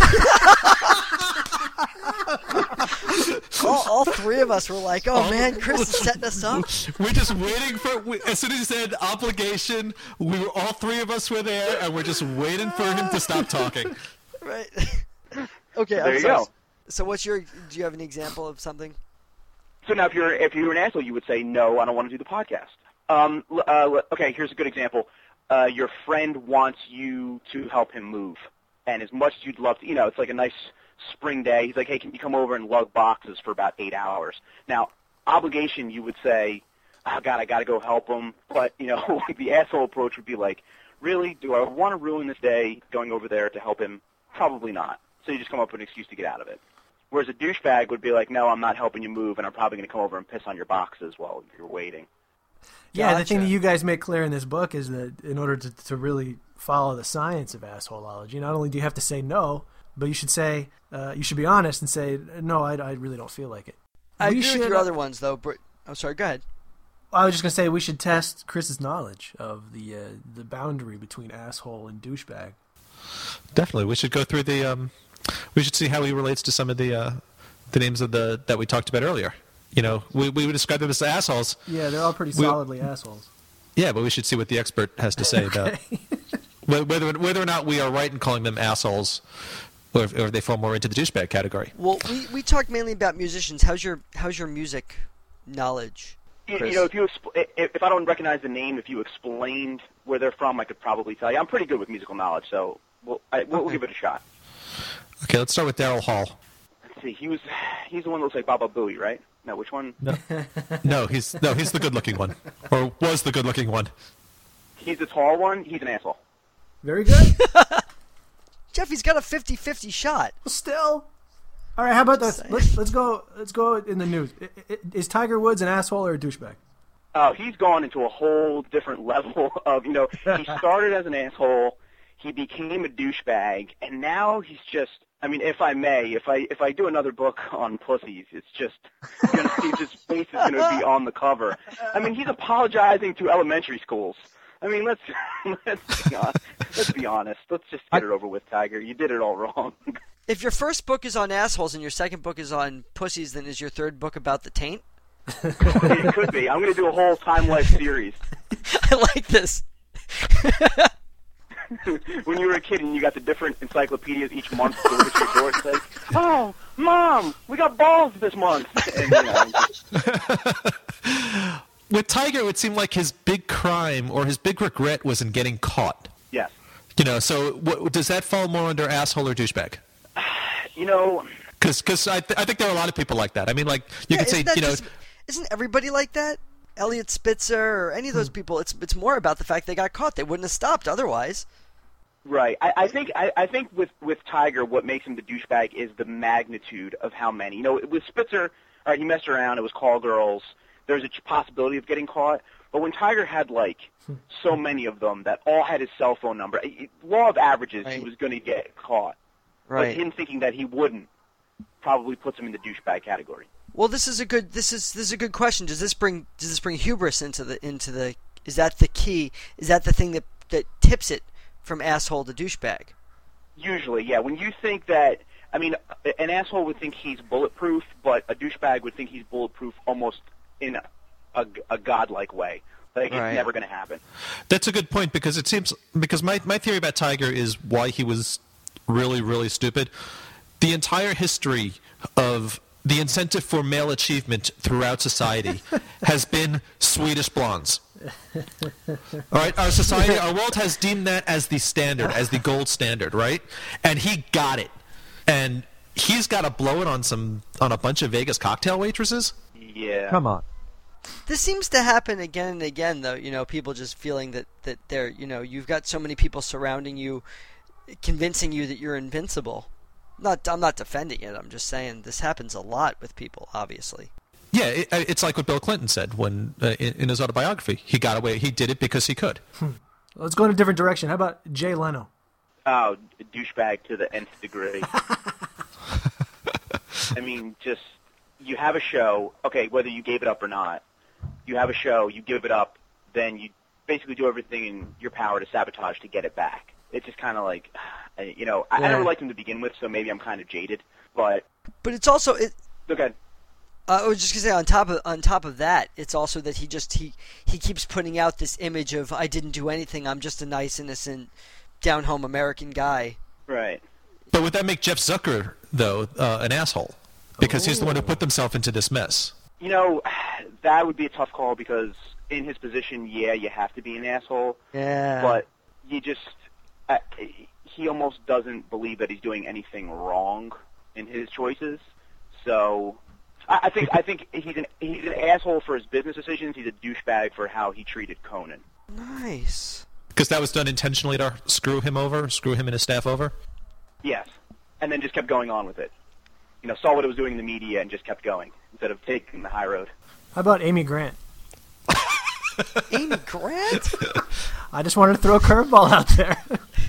podcast? all, all three of us were like, oh man, Chris is setting us up. We're just waiting for, we, as soon as he said obligation, we were, all three of us were there, and we're just waiting for him to stop talking. Right. Okay, There I'm you sorry. go. So what's your, do you have an example of something? So now if you're if you're an asshole, you would say, no, I don't want to do the podcast. Um, uh, okay, here's a good example. Uh, your friend wants you to help him move, and as much as you'd love to, you know, it's like a nice spring day. He's like, hey, can you come over and lug boxes for about eight hours? Now, obligation, you would say, oh, God, I got to go help him. But, you know, the asshole approach would be like, really, do I want to ruin this day going over there to help him? Probably not. So you just come up with an excuse to get out of it. Whereas a douchebag would be like, no, I'm not helping you move, and I'm probably going to come over and piss on your boxes while you're waiting. Yeah, the Gotcha. thing that you guys make clear in this book is that in order to, to really follow the science of assholeology, not only do you have to say no, but you should say, uh, you should be honest and say, no, I, I really don't feel like it. I We agree should- with your other ones, though. Br- I'm sorry, go ahead. I was just going to say we should test Chris's knowledge of the uh, the boundary between asshole and douchebag. Definitely, we should go through the. Um, we should see how he relates to some of the uh, the names of the that we talked about earlier. You know, we we would describe them as assholes. Yeah, they're all pretty We- solidly assholes. Yeah, but we should see what the expert has to say about whether whether whether or not we are right in calling them assholes, or if, or if they fall more into the douchebag category. Well, we, we talked mainly about musicians. How's your how's your music knowledge, You, Chris? you know, if you expl- if, if I don't recognize the name, if you explained where they're from, I could probably tell you. I'm pretty good with musical knowledge, so we'll, I, we'll, we'll give it a shot. Okay, let's start with Daryl Hall. Let's see. He was he's the one that looks like Baba Booey, right? No, which one? No, no, he's no, he's the good-looking one, or was the good-looking one. He's the tall one. He's an asshole. Very good. Jeffy's got a fifty-fifty shot. Still. All right, how about this? Same. Let's let's go. Let's go in the news. I- I- Is Tiger Woods an asshole or a douchebag? Oh, he's gone into a whole different level of, you know, he started as an asshole, he became a douchebag, and now he's just, I mean, if I may, if I if I do another book on pussies, it's just, you're going to see his face is going to be on the cover. I mean, he's apologizing to elementary schools. I mean, let's let's be honest. Let's be honest. Let's just get it over with, Tiger. You did it all wrong. If your first book is on assholes and your second book is on pussies, then is your third book about the taint? It could be. I'm going to do a whole Time Life series. I like this. When you were a kid and you got the different encyclopedias each month delivered to your door, it's like, oh, Mom, we got balls this month. And, you know, just, With Tiger, it would seem like his big crime or his big regret was in getting caught. yes. You know, so what, does that fall more under asshole or douchebag? You know, Because I, th- I think there are a lot of people like that. I mean, like, you Yeah, could say, isn't that you know, just- isn't everybody like that? Elliot Spitzer or any of those people, it's it's more about the fact they got caught. They wouldn't have stopped otherwise. right. I, I think I, I think with, with Tiger, what makes him the douchebag is the magnitude of how many. You know, with Spitzer, all right, he messed around. It was call girls. There's a possibility of getting caught. But when Tiger had, like, so many of them that all had his cell phone number, it, law of averages, Right. he was going to get caught. But Right. him thinking that he wouldn't probably puts him in the douchebag category. Well, this is a good this is this is a good question. Does this bring does this bring hubris into the into the is that the key? Is that the thing that that tips it from asshole to douchebag? Usually, yeah. When you think that, I mean, an asshole would think he's bulletproof, but a douchebag would think he's bulletproof almost in a, a godlike way. Like, Right. it's never going to happen. That's a good point, because it seems because my my theory about Tiger is why he was really really stupid. The entire history of the incentive for male achievement throughout society has been Swedish blondes. All right, our society, our world has deemed that as the standard, as the gold standard, right? And he got it, and he's got to blow it on some on a bunch of Vegas cocktail waitresses. Yeah. Come on. This seems to happen again and again, though. You know, people just feeling that that they're you know you've got so many people surrounding you, convincing you that you're invincible. Not, I'm not defending it. I'm just saying this happens a lot with people, obviously. Yeah, it, it's like what Bill Clinton said when uh, in, in his autobiography. He got away. He did it because he could. Let's go in a different direction. How about Jay Leno? Oh, douchebag to the nth degree. I mean, just, you have a show, okay, whether you gave it up or not, you have a show, you give it up, then you basically do everything in your power to sabotage to get it back. It's just kind of like, you know, I, Yeah. I never liked him to begin with, so maybe I'm kind of jaded, but, But it's also it. okay. Uh, I was just gonna say on top of on top of that, it's also that he just he he keeps putting out this image of I didn't do anything. I'm just a nice, innocent, down home American guy. Right. But would that make Jeff Zucker, though, uh, an asshole? Because he's the one who put himself into this mess. You know, that would be a tough call because in his position, yeah, you have to be an asshole, Yeah. but you just, uh, he almost doesn't believe that he's doing anything wrong in his choices. So, I, I think I think he's an he's an asshole for his business decisions. He's a douchebag for how he treated Conan. Nice. Because that was done intentionally to screw him over, screw him and his staff over? Yes, and then just kept going on with it. You know, saw what it was doing in the media and just kept going instead of taking the high road. How about Amy Grant? Amy Grant? I just wanted to throw a curveball out there.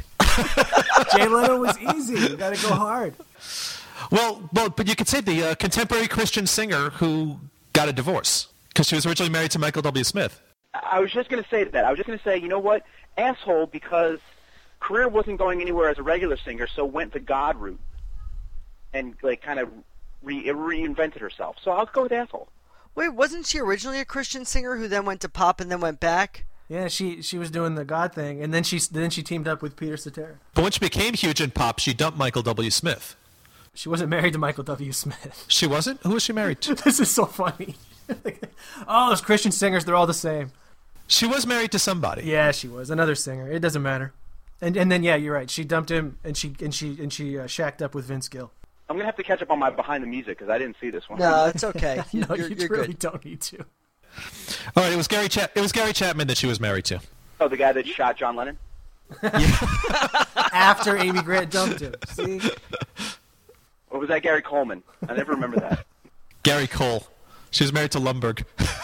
Jay Leno was easy. You got to go hard. Well, well, but you could say the uh, contemporary Christian singer who got a divorce because she was originally married to Michael W. Smith. I was just going to say that. I was just going to say, you know what? Asshole, because career wasn't going anywhere as a regular singer, so went the God route and, like, kind of re- reinvented herself. So I'll go with asshole. Wait, wasn't she originally a Christian singer who then went to pop and then went back? Yeah, she she was doing the God thing, and then she then she teamed up with Peter Cetera. But when she became huge in pop, she dumped Michael W. Smith. She wasn't married to Michael W. Smith. She wasn't? Who was she married to? This is so funny. Oh, those Christian singers, they're all the same. She was married to somebody. Yeah, she was another singer. It doesn't matter. And and then yeah, you're right. She dumped him, and she and she and she uh, shacked up with Vince Gill. I'm going to have to catch up on my behind the music because I didn't see this one. No, it's okay. You, no, you're, you you're really good. don't need to. All right, it was Gary. Chap- it was Gary Chapman that she was married to. Oh, the guy that shot John Lennon? After Amy Grant dumped him. See? Or was that Gary Coleman? I never remember that. Gary Cole. She was married to Lumberg.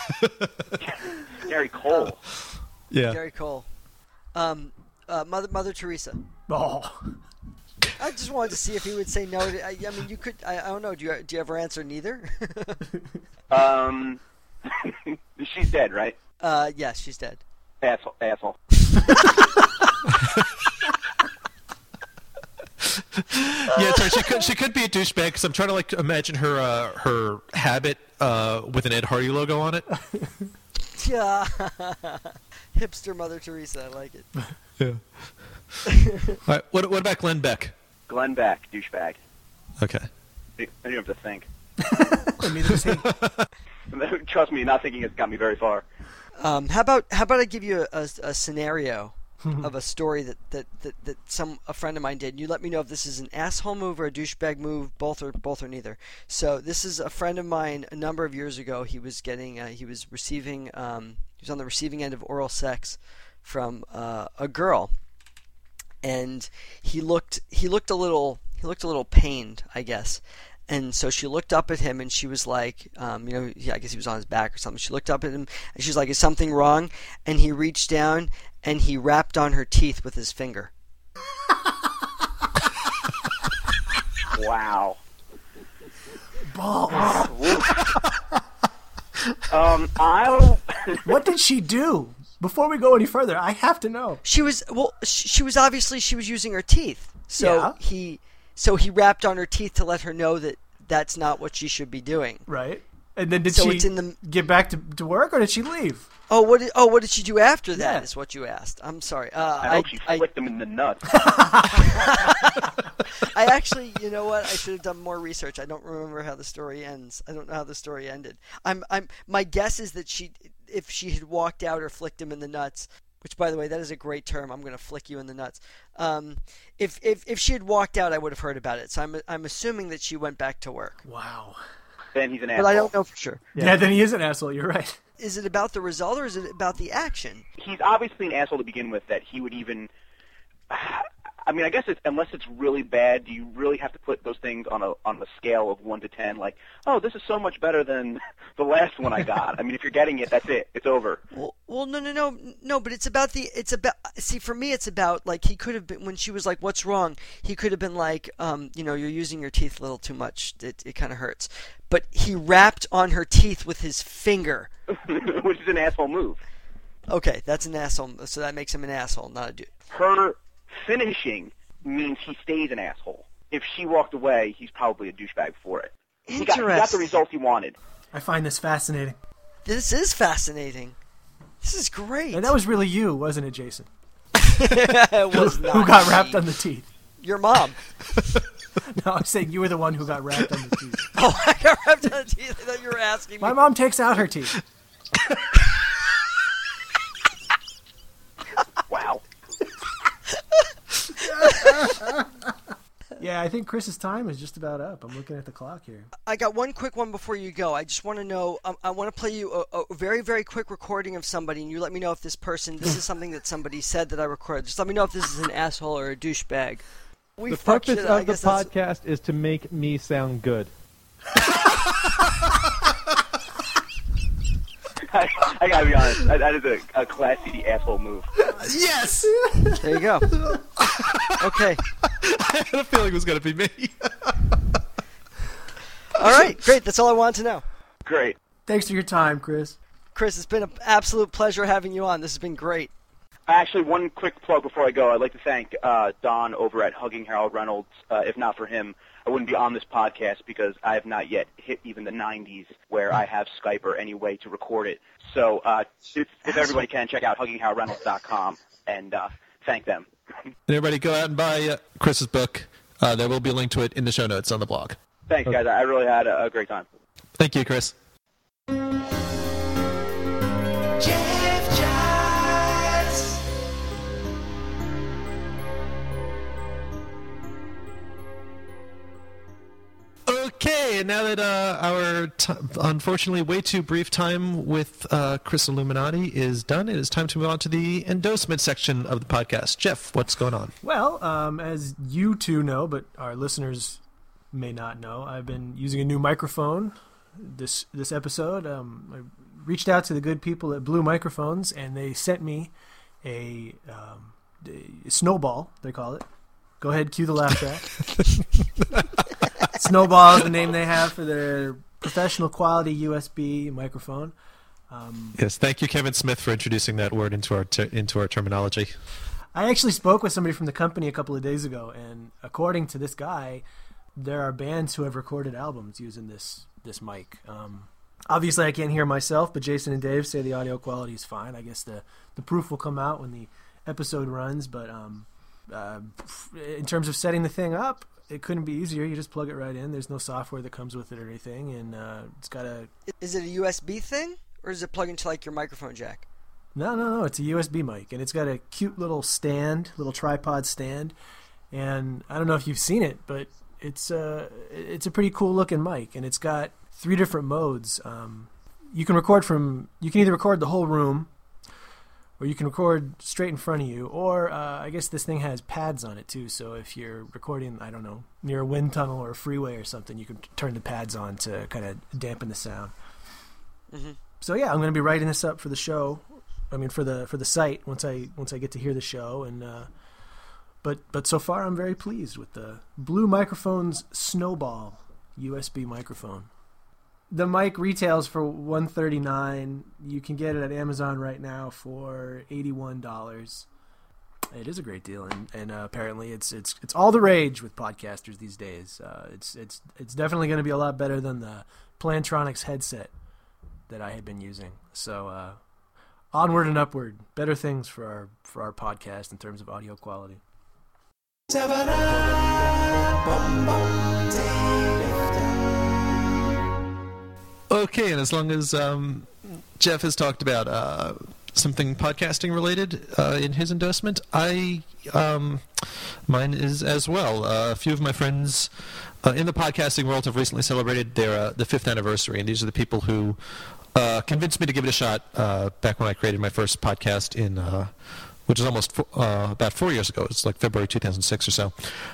Gary Cole. Yeah. Gary Cole. Um, uh, Mother Mother Teresa. Oh. I just wanted to see if he would say no. To, I, I mean, you could. I, I don't know. Do you do you ever answer neither? Um, she's dead, right? uh, yes, she's dead. Asshole. Asshole. Yeah, sorry, she could she could be a douchebag because I'm trying to like imagine her uh, her habit uh, with an Ed Hardy logo on it. Yeah. Hipster Mother Teresa. I like it. Yeah. All right. What what about Glenn Beck? Glenn Beck, douchebag. Okay. I don't have to think. Neither does he. Trust me, not thinking has got me very far. Um, how about how about I give you a, a, a scenario of a story that, that, that, that some a friend of mine did. And you let me know if this is an asshole move or a douchebag move, both or both or neither. So this is a friend of mine. A number of years ago, he was getting uh, he was receiving um, he was on the receiving end of oral sex from uh, a girl, and he looked he looked a little he looked a little pained, I guess. And so she looked up at him, and she was like, um, you know, yeah, I guess he was on his back or something. She looked up at him, and she was like, "Is something wrong?" And he reached down, and he rapped on her teeth with his finger. Wow. balls. um, I'll. What did she do? Before we go any further, I have to know. She was well. She, she was obviously she was using her teeth. So Yeah. he, so he rapped on her teeth to let her know that that's not what she should be doing. Right. And then did So she it's in the- get back to, to work, or did she leave? Oh, what did oh what did she do after that? Yeah. Is what you asked. I'm sorry. Uh, I hope she I, flicked him in the nuts. I actually, you know what? I should have done more research. I don't remember how the story ends. I don't know how the story ended. I'm, I'm. My guess is that she, if she had walked out or flicked him in the nuts, which, by the way, that is a great term. I'm going to flick you in the nuts. Um, if, if, if she had walked out, I would have heard about it. So I'm, I'm assuming that she went back to work. Wow. Then he's an But asshole. I don't know for sure. Yeah. yeah, then he is an asshole. You're right. Is it about the result or is it about the action? He's obviously an asshole to begin with. That he would even. I mean, I guess it's, unless it's really bad, do you really have to put those things on a on a scale of one to ten? Like, oh, this is so much better than the last one I got. I mean, if you're getting it, that's it. It's over. Well, well, no, no, no, no. But it's about the. It's about. See, for me, it's about like he could have been when she was like, "What's wrong?" He could have been like, um, you know, you're using your teeth a little too much. It it kind of hurts. But he rapped on her teeth with his finger. Which is an asshole move. Okay, that's an asshole. So that makes him an asshole, not a dude. Her finishing means he stays an asshole. If she walked away, he's probably a douchebag for it. He got, he got the Interesting. result he wanted. I find this fascinating. This is fascinating. This is great. And that was really you, wasn't it, Jason? it was not Who got me. wrapped on the teeth? Your mom. No, I'm saying you were the one who got wrapped on the teeth. Oh, I got wrapped on the teeth. I thought you were asking me. My mom takes out her teeth. Wow. Yeah, I think Chris's time is just about up. I'm looking at the clock here. I got one quick one before you go. I just want to know. Um, I want to play you a, a very, very quick recording of somebody, and you let me know if this person. This is something that somebody said that I recorded. Just let me know if this is an asshole or a douchebag. We The fucked purpose shit. I of the guess that's- podcast is to make me sound good. I, I gotta be honest. That, that is a, a classy asshole move. Yes! There you go. Okay. I had a feeling it was going to be me. All right. Great. That's all I wanted to know. Great. Thanks for your time, Chris. Chris, it's been an absolute pleasure having you on. This has been great. Actually, one quick plug before I go. I'd like to thank uh, Don over at Hugging Harold Reynolds. Uh, if not for him, I wouldn't be on this podcast because I have not yet hit even the nineties where I have Skype or any way to record it. So uh, if, if everybody can, check out hugging harold reynolds dot com and uh, thank them. And everybody go out and buy uh, Chris's book. Uh, there will be a link to it in the show notes on the blog. Thanks, guys. I really had a, a great time. Thank you, Chris. Jeff Giles. Okay, and now that uh, our t- unfortunately way too brief time with uh, Chris Illuminati is done, it is time to move on to the endorsement section of the podcast. Jeff, what's going on? Well, um, as you two know, but our listeners may not know, I've been using a new microphone this this episode. Um, I reached out to the good people at Blue Microphones, and they sent me a, um, a snowball, they call it. Go ahead, cue the laugh track. Snowball is the name they have for their professional quality U S B microphone. Um, Yes, thank you, Kevin Smith, for introducing that word into our ter- into our terminology. I actually spoke with somebody from the company a couple of days ago, and according to this guy, there are bands who have recorded albums using this this mic. Um, obviously, I can't hear myself, but Jason and Dave say the audio quality is fine. I guess the, the proof will come out when the episode runs, but um, uh, in terms of setting the thing up, it couldn't be easier. You just plug it right in. There's no software that comes with it or anything, and uh, it's got a... Is it a U S B thing, or is it plug into like your microphone jack? No, no, no. It's a U S B mic, and it's got a cute little stand, little tripod stand, and I don't know if you've seen it, but it's uh, it's a pretty cool looking mic, and it's got three different modes. Um, you can record from, you can either record the whole room, or you can record straight in front of you, or uh, I guess this thing has pads on it too, so if you're recording, I don't know, near a wind tunnel or a freeway or something, you can turn the pads on to kind of dampen the sound. Mm-hmm. So yeah, I'm going to be writing this up for the show. I mean, for the for the site once I once I get to hear the show, and uh, but but so far I'm very pleased with the Blue Microphones Snowball U S B microphone. The mic retails for one hundred thirty-nine dollars. You can get it at Amazon right now for eighty-one dollars. It is a great deal, and, and uh, apparently it's it's it's all the rage with podcasters these days. Uh, it's it's it's definitely going to be a lot better than the Plantronics headset that I had been using. So uh, onward and upward, better things for our for our podcast in terms of audio quality. Okay, and as long as um, Jeff has talked about uh, something podcasting related uh, in his endorsement, I um, mine is as well. Uh, a few of my friends uh, in the podcasting world have recently celebrated their uh, the fifth anniversary, and these are the people who uh, convinced me to give it a shot uh, back when I created my first podcast in. Uh, which is almost fo- uh, about four years ago. It's like February two thousand six or so.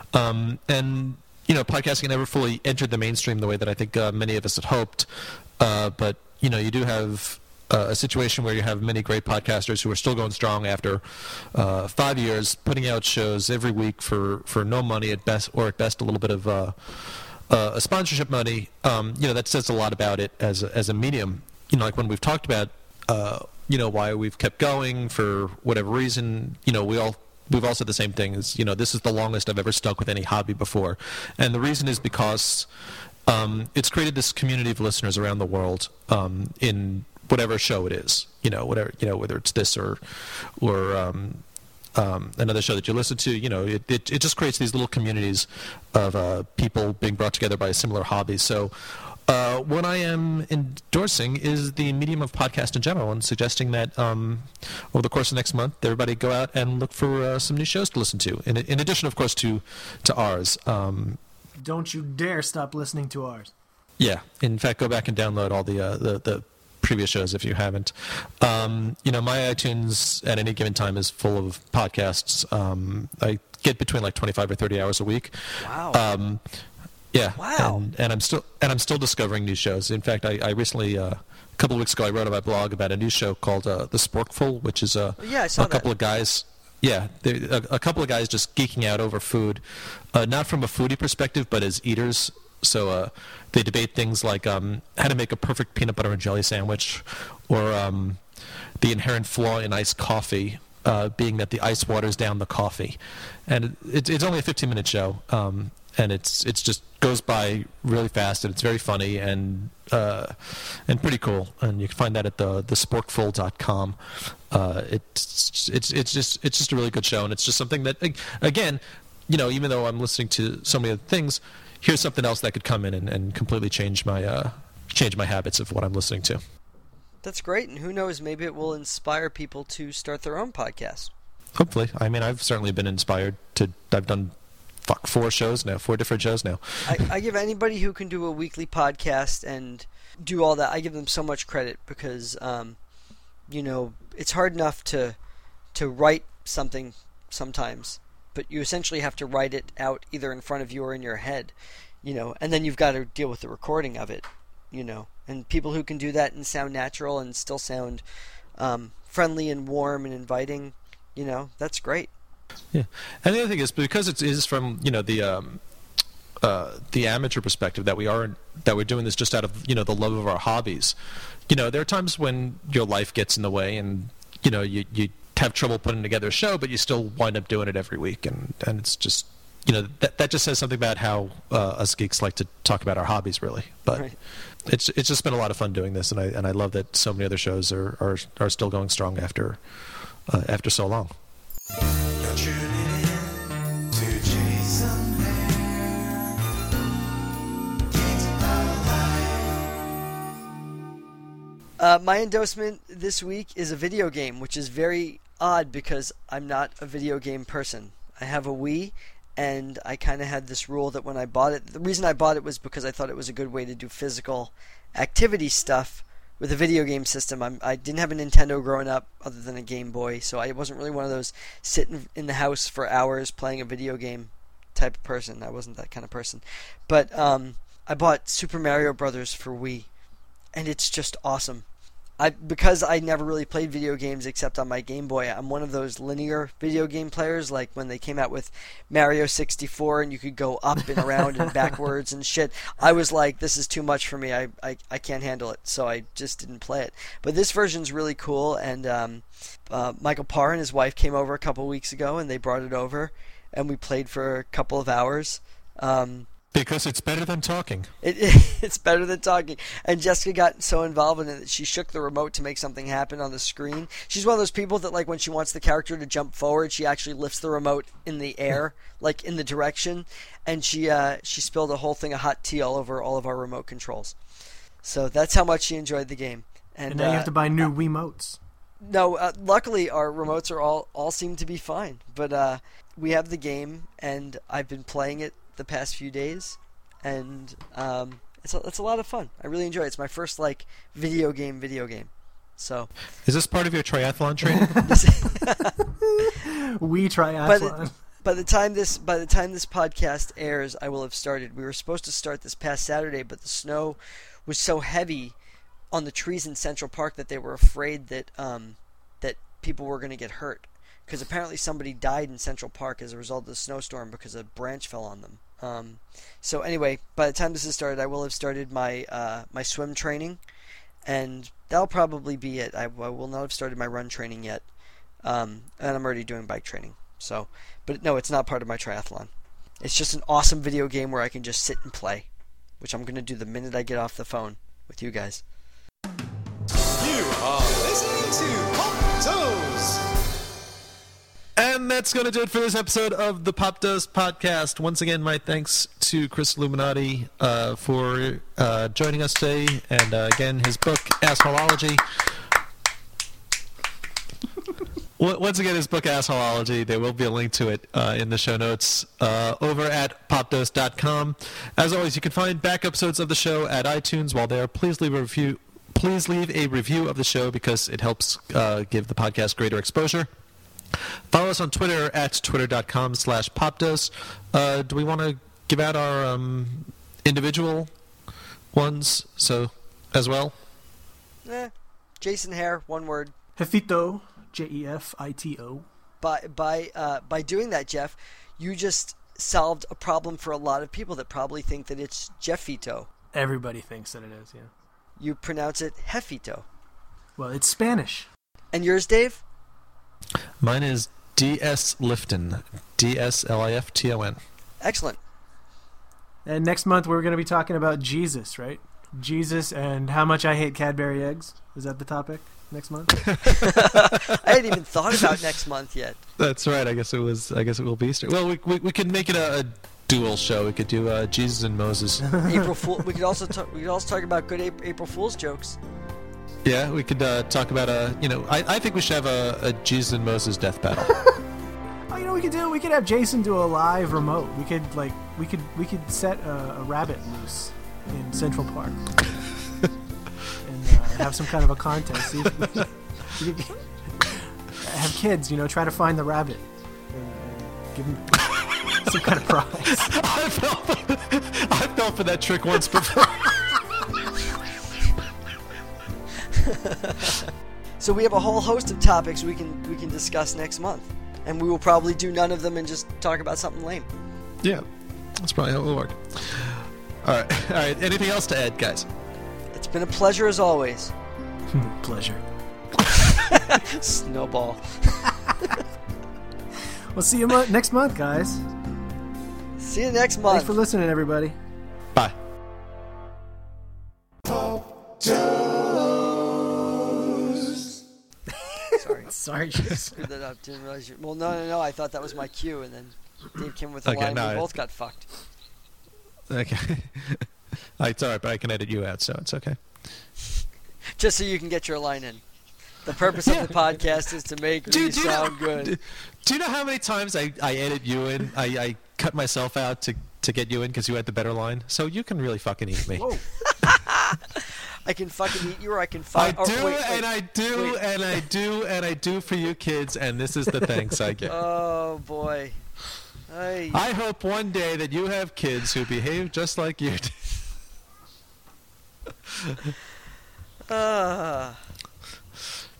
Um, and, you know, podcasting never fully entered the mainstream the way that I think uh, many of us had hoped. Uh, but, you know, you do have uh, a situation where you have many great podcasters who are still going strong after uh, five years, putting out shows every week for, for no money at best, or at best a little bit of uh, uh, a sponsorship money. Um, you know, that says a lot about it as a, as a medium. You know, like when we've talked about uh, you know, why we've kept going for whatever reason. You know, we all, we've all said the same thing. Is, you know, this is the longest I've ever stuck with any hobby before. And the reason is because um, it's created this community of listeners around the world um, in whatever show it is. You know, whatever, you know, whether it's this or, or um, um, another show that you listen to, you know, it, it, it just creates these little communities of uh, people being brought together by a similar hobby. So, Uh, what I am endorsing is the medium of podcast in general, and suggesting that um, over the course of next month, everybody go out and look for uh, some new shows to listen to. In, in addition, of course, to to ours. Um, Don't you dare stop listening to ours. Yeah, in fact, go back and download all the uh, the, the previous shows if you haven't. Um, you know, my iTunes at any given time is full of podcasts. Um, I get between like twenty-five or thirty hours a week. Wow. Um, Yeah, wow. and, and I'm still and I'm still discovering new shows. In fact, I, I recently, uh, a couple of weeks ago, I wrote on my blog about a new show called uh, The Sporkful, which is a, yeah, I saw a couple that. of guys, yeah, a, a couple of guys just geeking out over food, uh, not from a foodie perspective, but as eaters. So uh, they debate things like um, how to make a perfect peanut butter and jelly sandwich, or um, the inherent flaw in iced coffee, uh, being that the ice waters down the coffee. And it, it's only a fifteen minute show. Um, And it's it's just goes by really fast, and it's very funny and uh, and pretty cool. And you can find that at the the sporkful dot com. Uh, it's it's it's just it's just a really good show, and it's just something that, again, you know, even though I'm listening to so many other things, here's something else that could come in and, and completely change my uh, change my habits of what I'm listening to. That's great, and who knows, maybe it will inspire people to start their own podcast. Hopefully, I mean, I've certainly been inspired to. I've done. Fuck, four shows now, four different shows now. I, I give anybody who can do a weekly podcast and do all that, I give them so much credit, because, um, you know, it's hard enough to to write something sometimes, but you essentially have to write it out either in front of you or in your head, you know, and then you've got to deal with the recording of it, you know, and people who can do that and sound natural and still sound um, friendly and warm and inviting, you know, that's great. Yeah, and the other thing is, because it is from, you know, the um, uh, the amateur perspective, that we are that we're doing this just out of, you know, the love of our hobbies. You know, there are times when your life gets in the way, and you know, you you have trouble putting together a show, but you still wind up doing it every week, and and it's just, you know, that that just says something about how uh, us geeks like to talk about our hobbies, really. But right. it's it's just been a lot of fun doing this, and I and I love that so many other shows are are, are still going strong after uh, after so long. You're tuning in to Jason Hare. Geeks Alive. Uh, my endorsement this week is a video game, which is very odd because I'm not a video game person. I have a Wii, and I kind of had this rule that when I bought it, the reason I bought it was because I thought it was a good way to do physical activity stuff with a video game system. I'm, I didn't have a Nintendo growing up other than a Game Boy, so I wasn't really one of those sitting in the house for hours playing a video game type of person. I wasn't that kind of person. But um, I bought Super Mario Brothers for Wii, and it's just awesome. I because I never really played video games except on my Game Boy. I'm one of those linear video game players, like when they came out with Mario sixty-four and you could go up and around and backwards and shit. I was like, this is too much for me. I, I, I can't handle it, so I just didn't play it. But this version's really cool, and um, uh, Michael Parr and his wife came over a couple weeks ago, and they brought it over, and we played for a couple of hours. Um, Because it's better than talking. It, it, it's better than talking. And Jessica got so involved in it that she shook the remote to make something happen on the screen. She's one of those people that, like, when she wants the character to jump forward, she actually lifts the remote in the air, like in the direction. And she uh, she spilled a whole thing of hot tea all over all of our remote controls. So that's how much she enjoyed the game. And, And now uh, you have to buy new Wiimotes. No, uh, luckily our remotes are all all seem to be fine. But uh, we have the game, and I've been playing it the past few days, and um, it's a, it's a lot of fun. I really enjoy it. It's my first like video game video game. So Is this part of your triathlon training? We triathlon. by the, by the time this by the time this podcast airs, I will have started. We were supposed to start this past Saturday, but the snow was so heavy on the trees in Central Park that they were afraid that um, that people were going to get hurt, because apparently somebody died in Central Park as a result of the snowstorm because a branch fell on them. Um, so anyway, by the time this is started, I will have started my uh, my swim training, and that'll probably be it. I, I will not have started my run training yet, um, and I'm already doing bike training. So, but no, it's not part of my triathlon. It's just an awesome video game where I can just sit and play, which I'm going to do the minute I get off the phone with you guys. You are listening to Pop Toes. And that's going to do it for this episode of the Pop Dose Podcast. Once again, my thanks to Chris Illuminati uh, for uh, joining us today. And uh, again, his book, Assholeology. Once again, his book, Assholeology. There will be a link to it uh, in the show notes uh, over at pop dose dot com. As always, you can find back episodes of the show at iTunes. While there, please leave a review. Please leave a review of the show because it helps uh, give the podcast greater exposure. Follow us on Twitter at twitter.com slash popdose. Uh, do we want to give out our um, individual ones so as well? Eh, Jason Hare, one word. Jefito, J E F I T O. By by uh, by doing that, Jeff, you just solved a problem for a lot of people that probably think that it's Jeffito. Everybody thinks that it is, yeah. You pronounce it Jefito. Well, it's Spanish. And yours, Dave? Mine is D S Lifton. D S L I F T O N. Excellent. And next month we're going to be talking about Jesus, right? Jesus and how much I hate Cadbury eggs. Is that the topic next month? I hadn't even thought about next month yet. That's right. I guess it was. I guess it will be Easter. Well, we we, we could make it a, a dual show. We could do uh, Jesus and Moses. April Fool. We could also talk, we could also talk about good April, April Fool's jokes. Yeah, we could uh, talk about a. You know, I, I think we should have a, a Jesus and Moses death battle. Oh, you know, we could do. We could have Jason do a live remote. We could like we could we could set a, a rabbit loose in Central Park and uh, have some kind of a contest. See if we, we could have kids, you know, try to find the rabbit and, and give them some kind of prize. I fell, I fell for that trick once before. So we have a whole host of topics we can we can discuss next month, and we will probably do none of them and just talk about something lame. Yeah, that's probably how it will work. All right, all right. Anything else to add, guys? It's been a pleasure as always. Pleasure. Snowball. We'll see you mo- next month, guys. See you next month. Thanks for listening, everybody. Bye. Sorry. Sorry, I screwed that up. Didn't realize you. Well, no, no, no. I thought that was my cue, and then Dave came with a Okay, line. no, we I- both got fucked. Okay. It's all right, but I can edit you out, so it's okay. Just so you can get your line in. The purpose of the podcast is to make me do you sound know, good. Do, do you know how many times I, I edit you in? I, I cut myself out to, to get you in because you had the better line. So you can really fucking eat me. Whoa. I can fucking eat you, or I can I fight. do, oh, wait, wait, and I do, wait. and I do, and I do for you kids, and this is the thanks I get. Oh boy. Hey. I hope one day that you have kids who behave just like you do. Uh,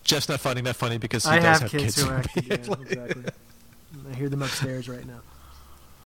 Jeff's not finding that funny because he I does have have kids kids. who are acting. Yeah, exactly. I hear them upstairs right now.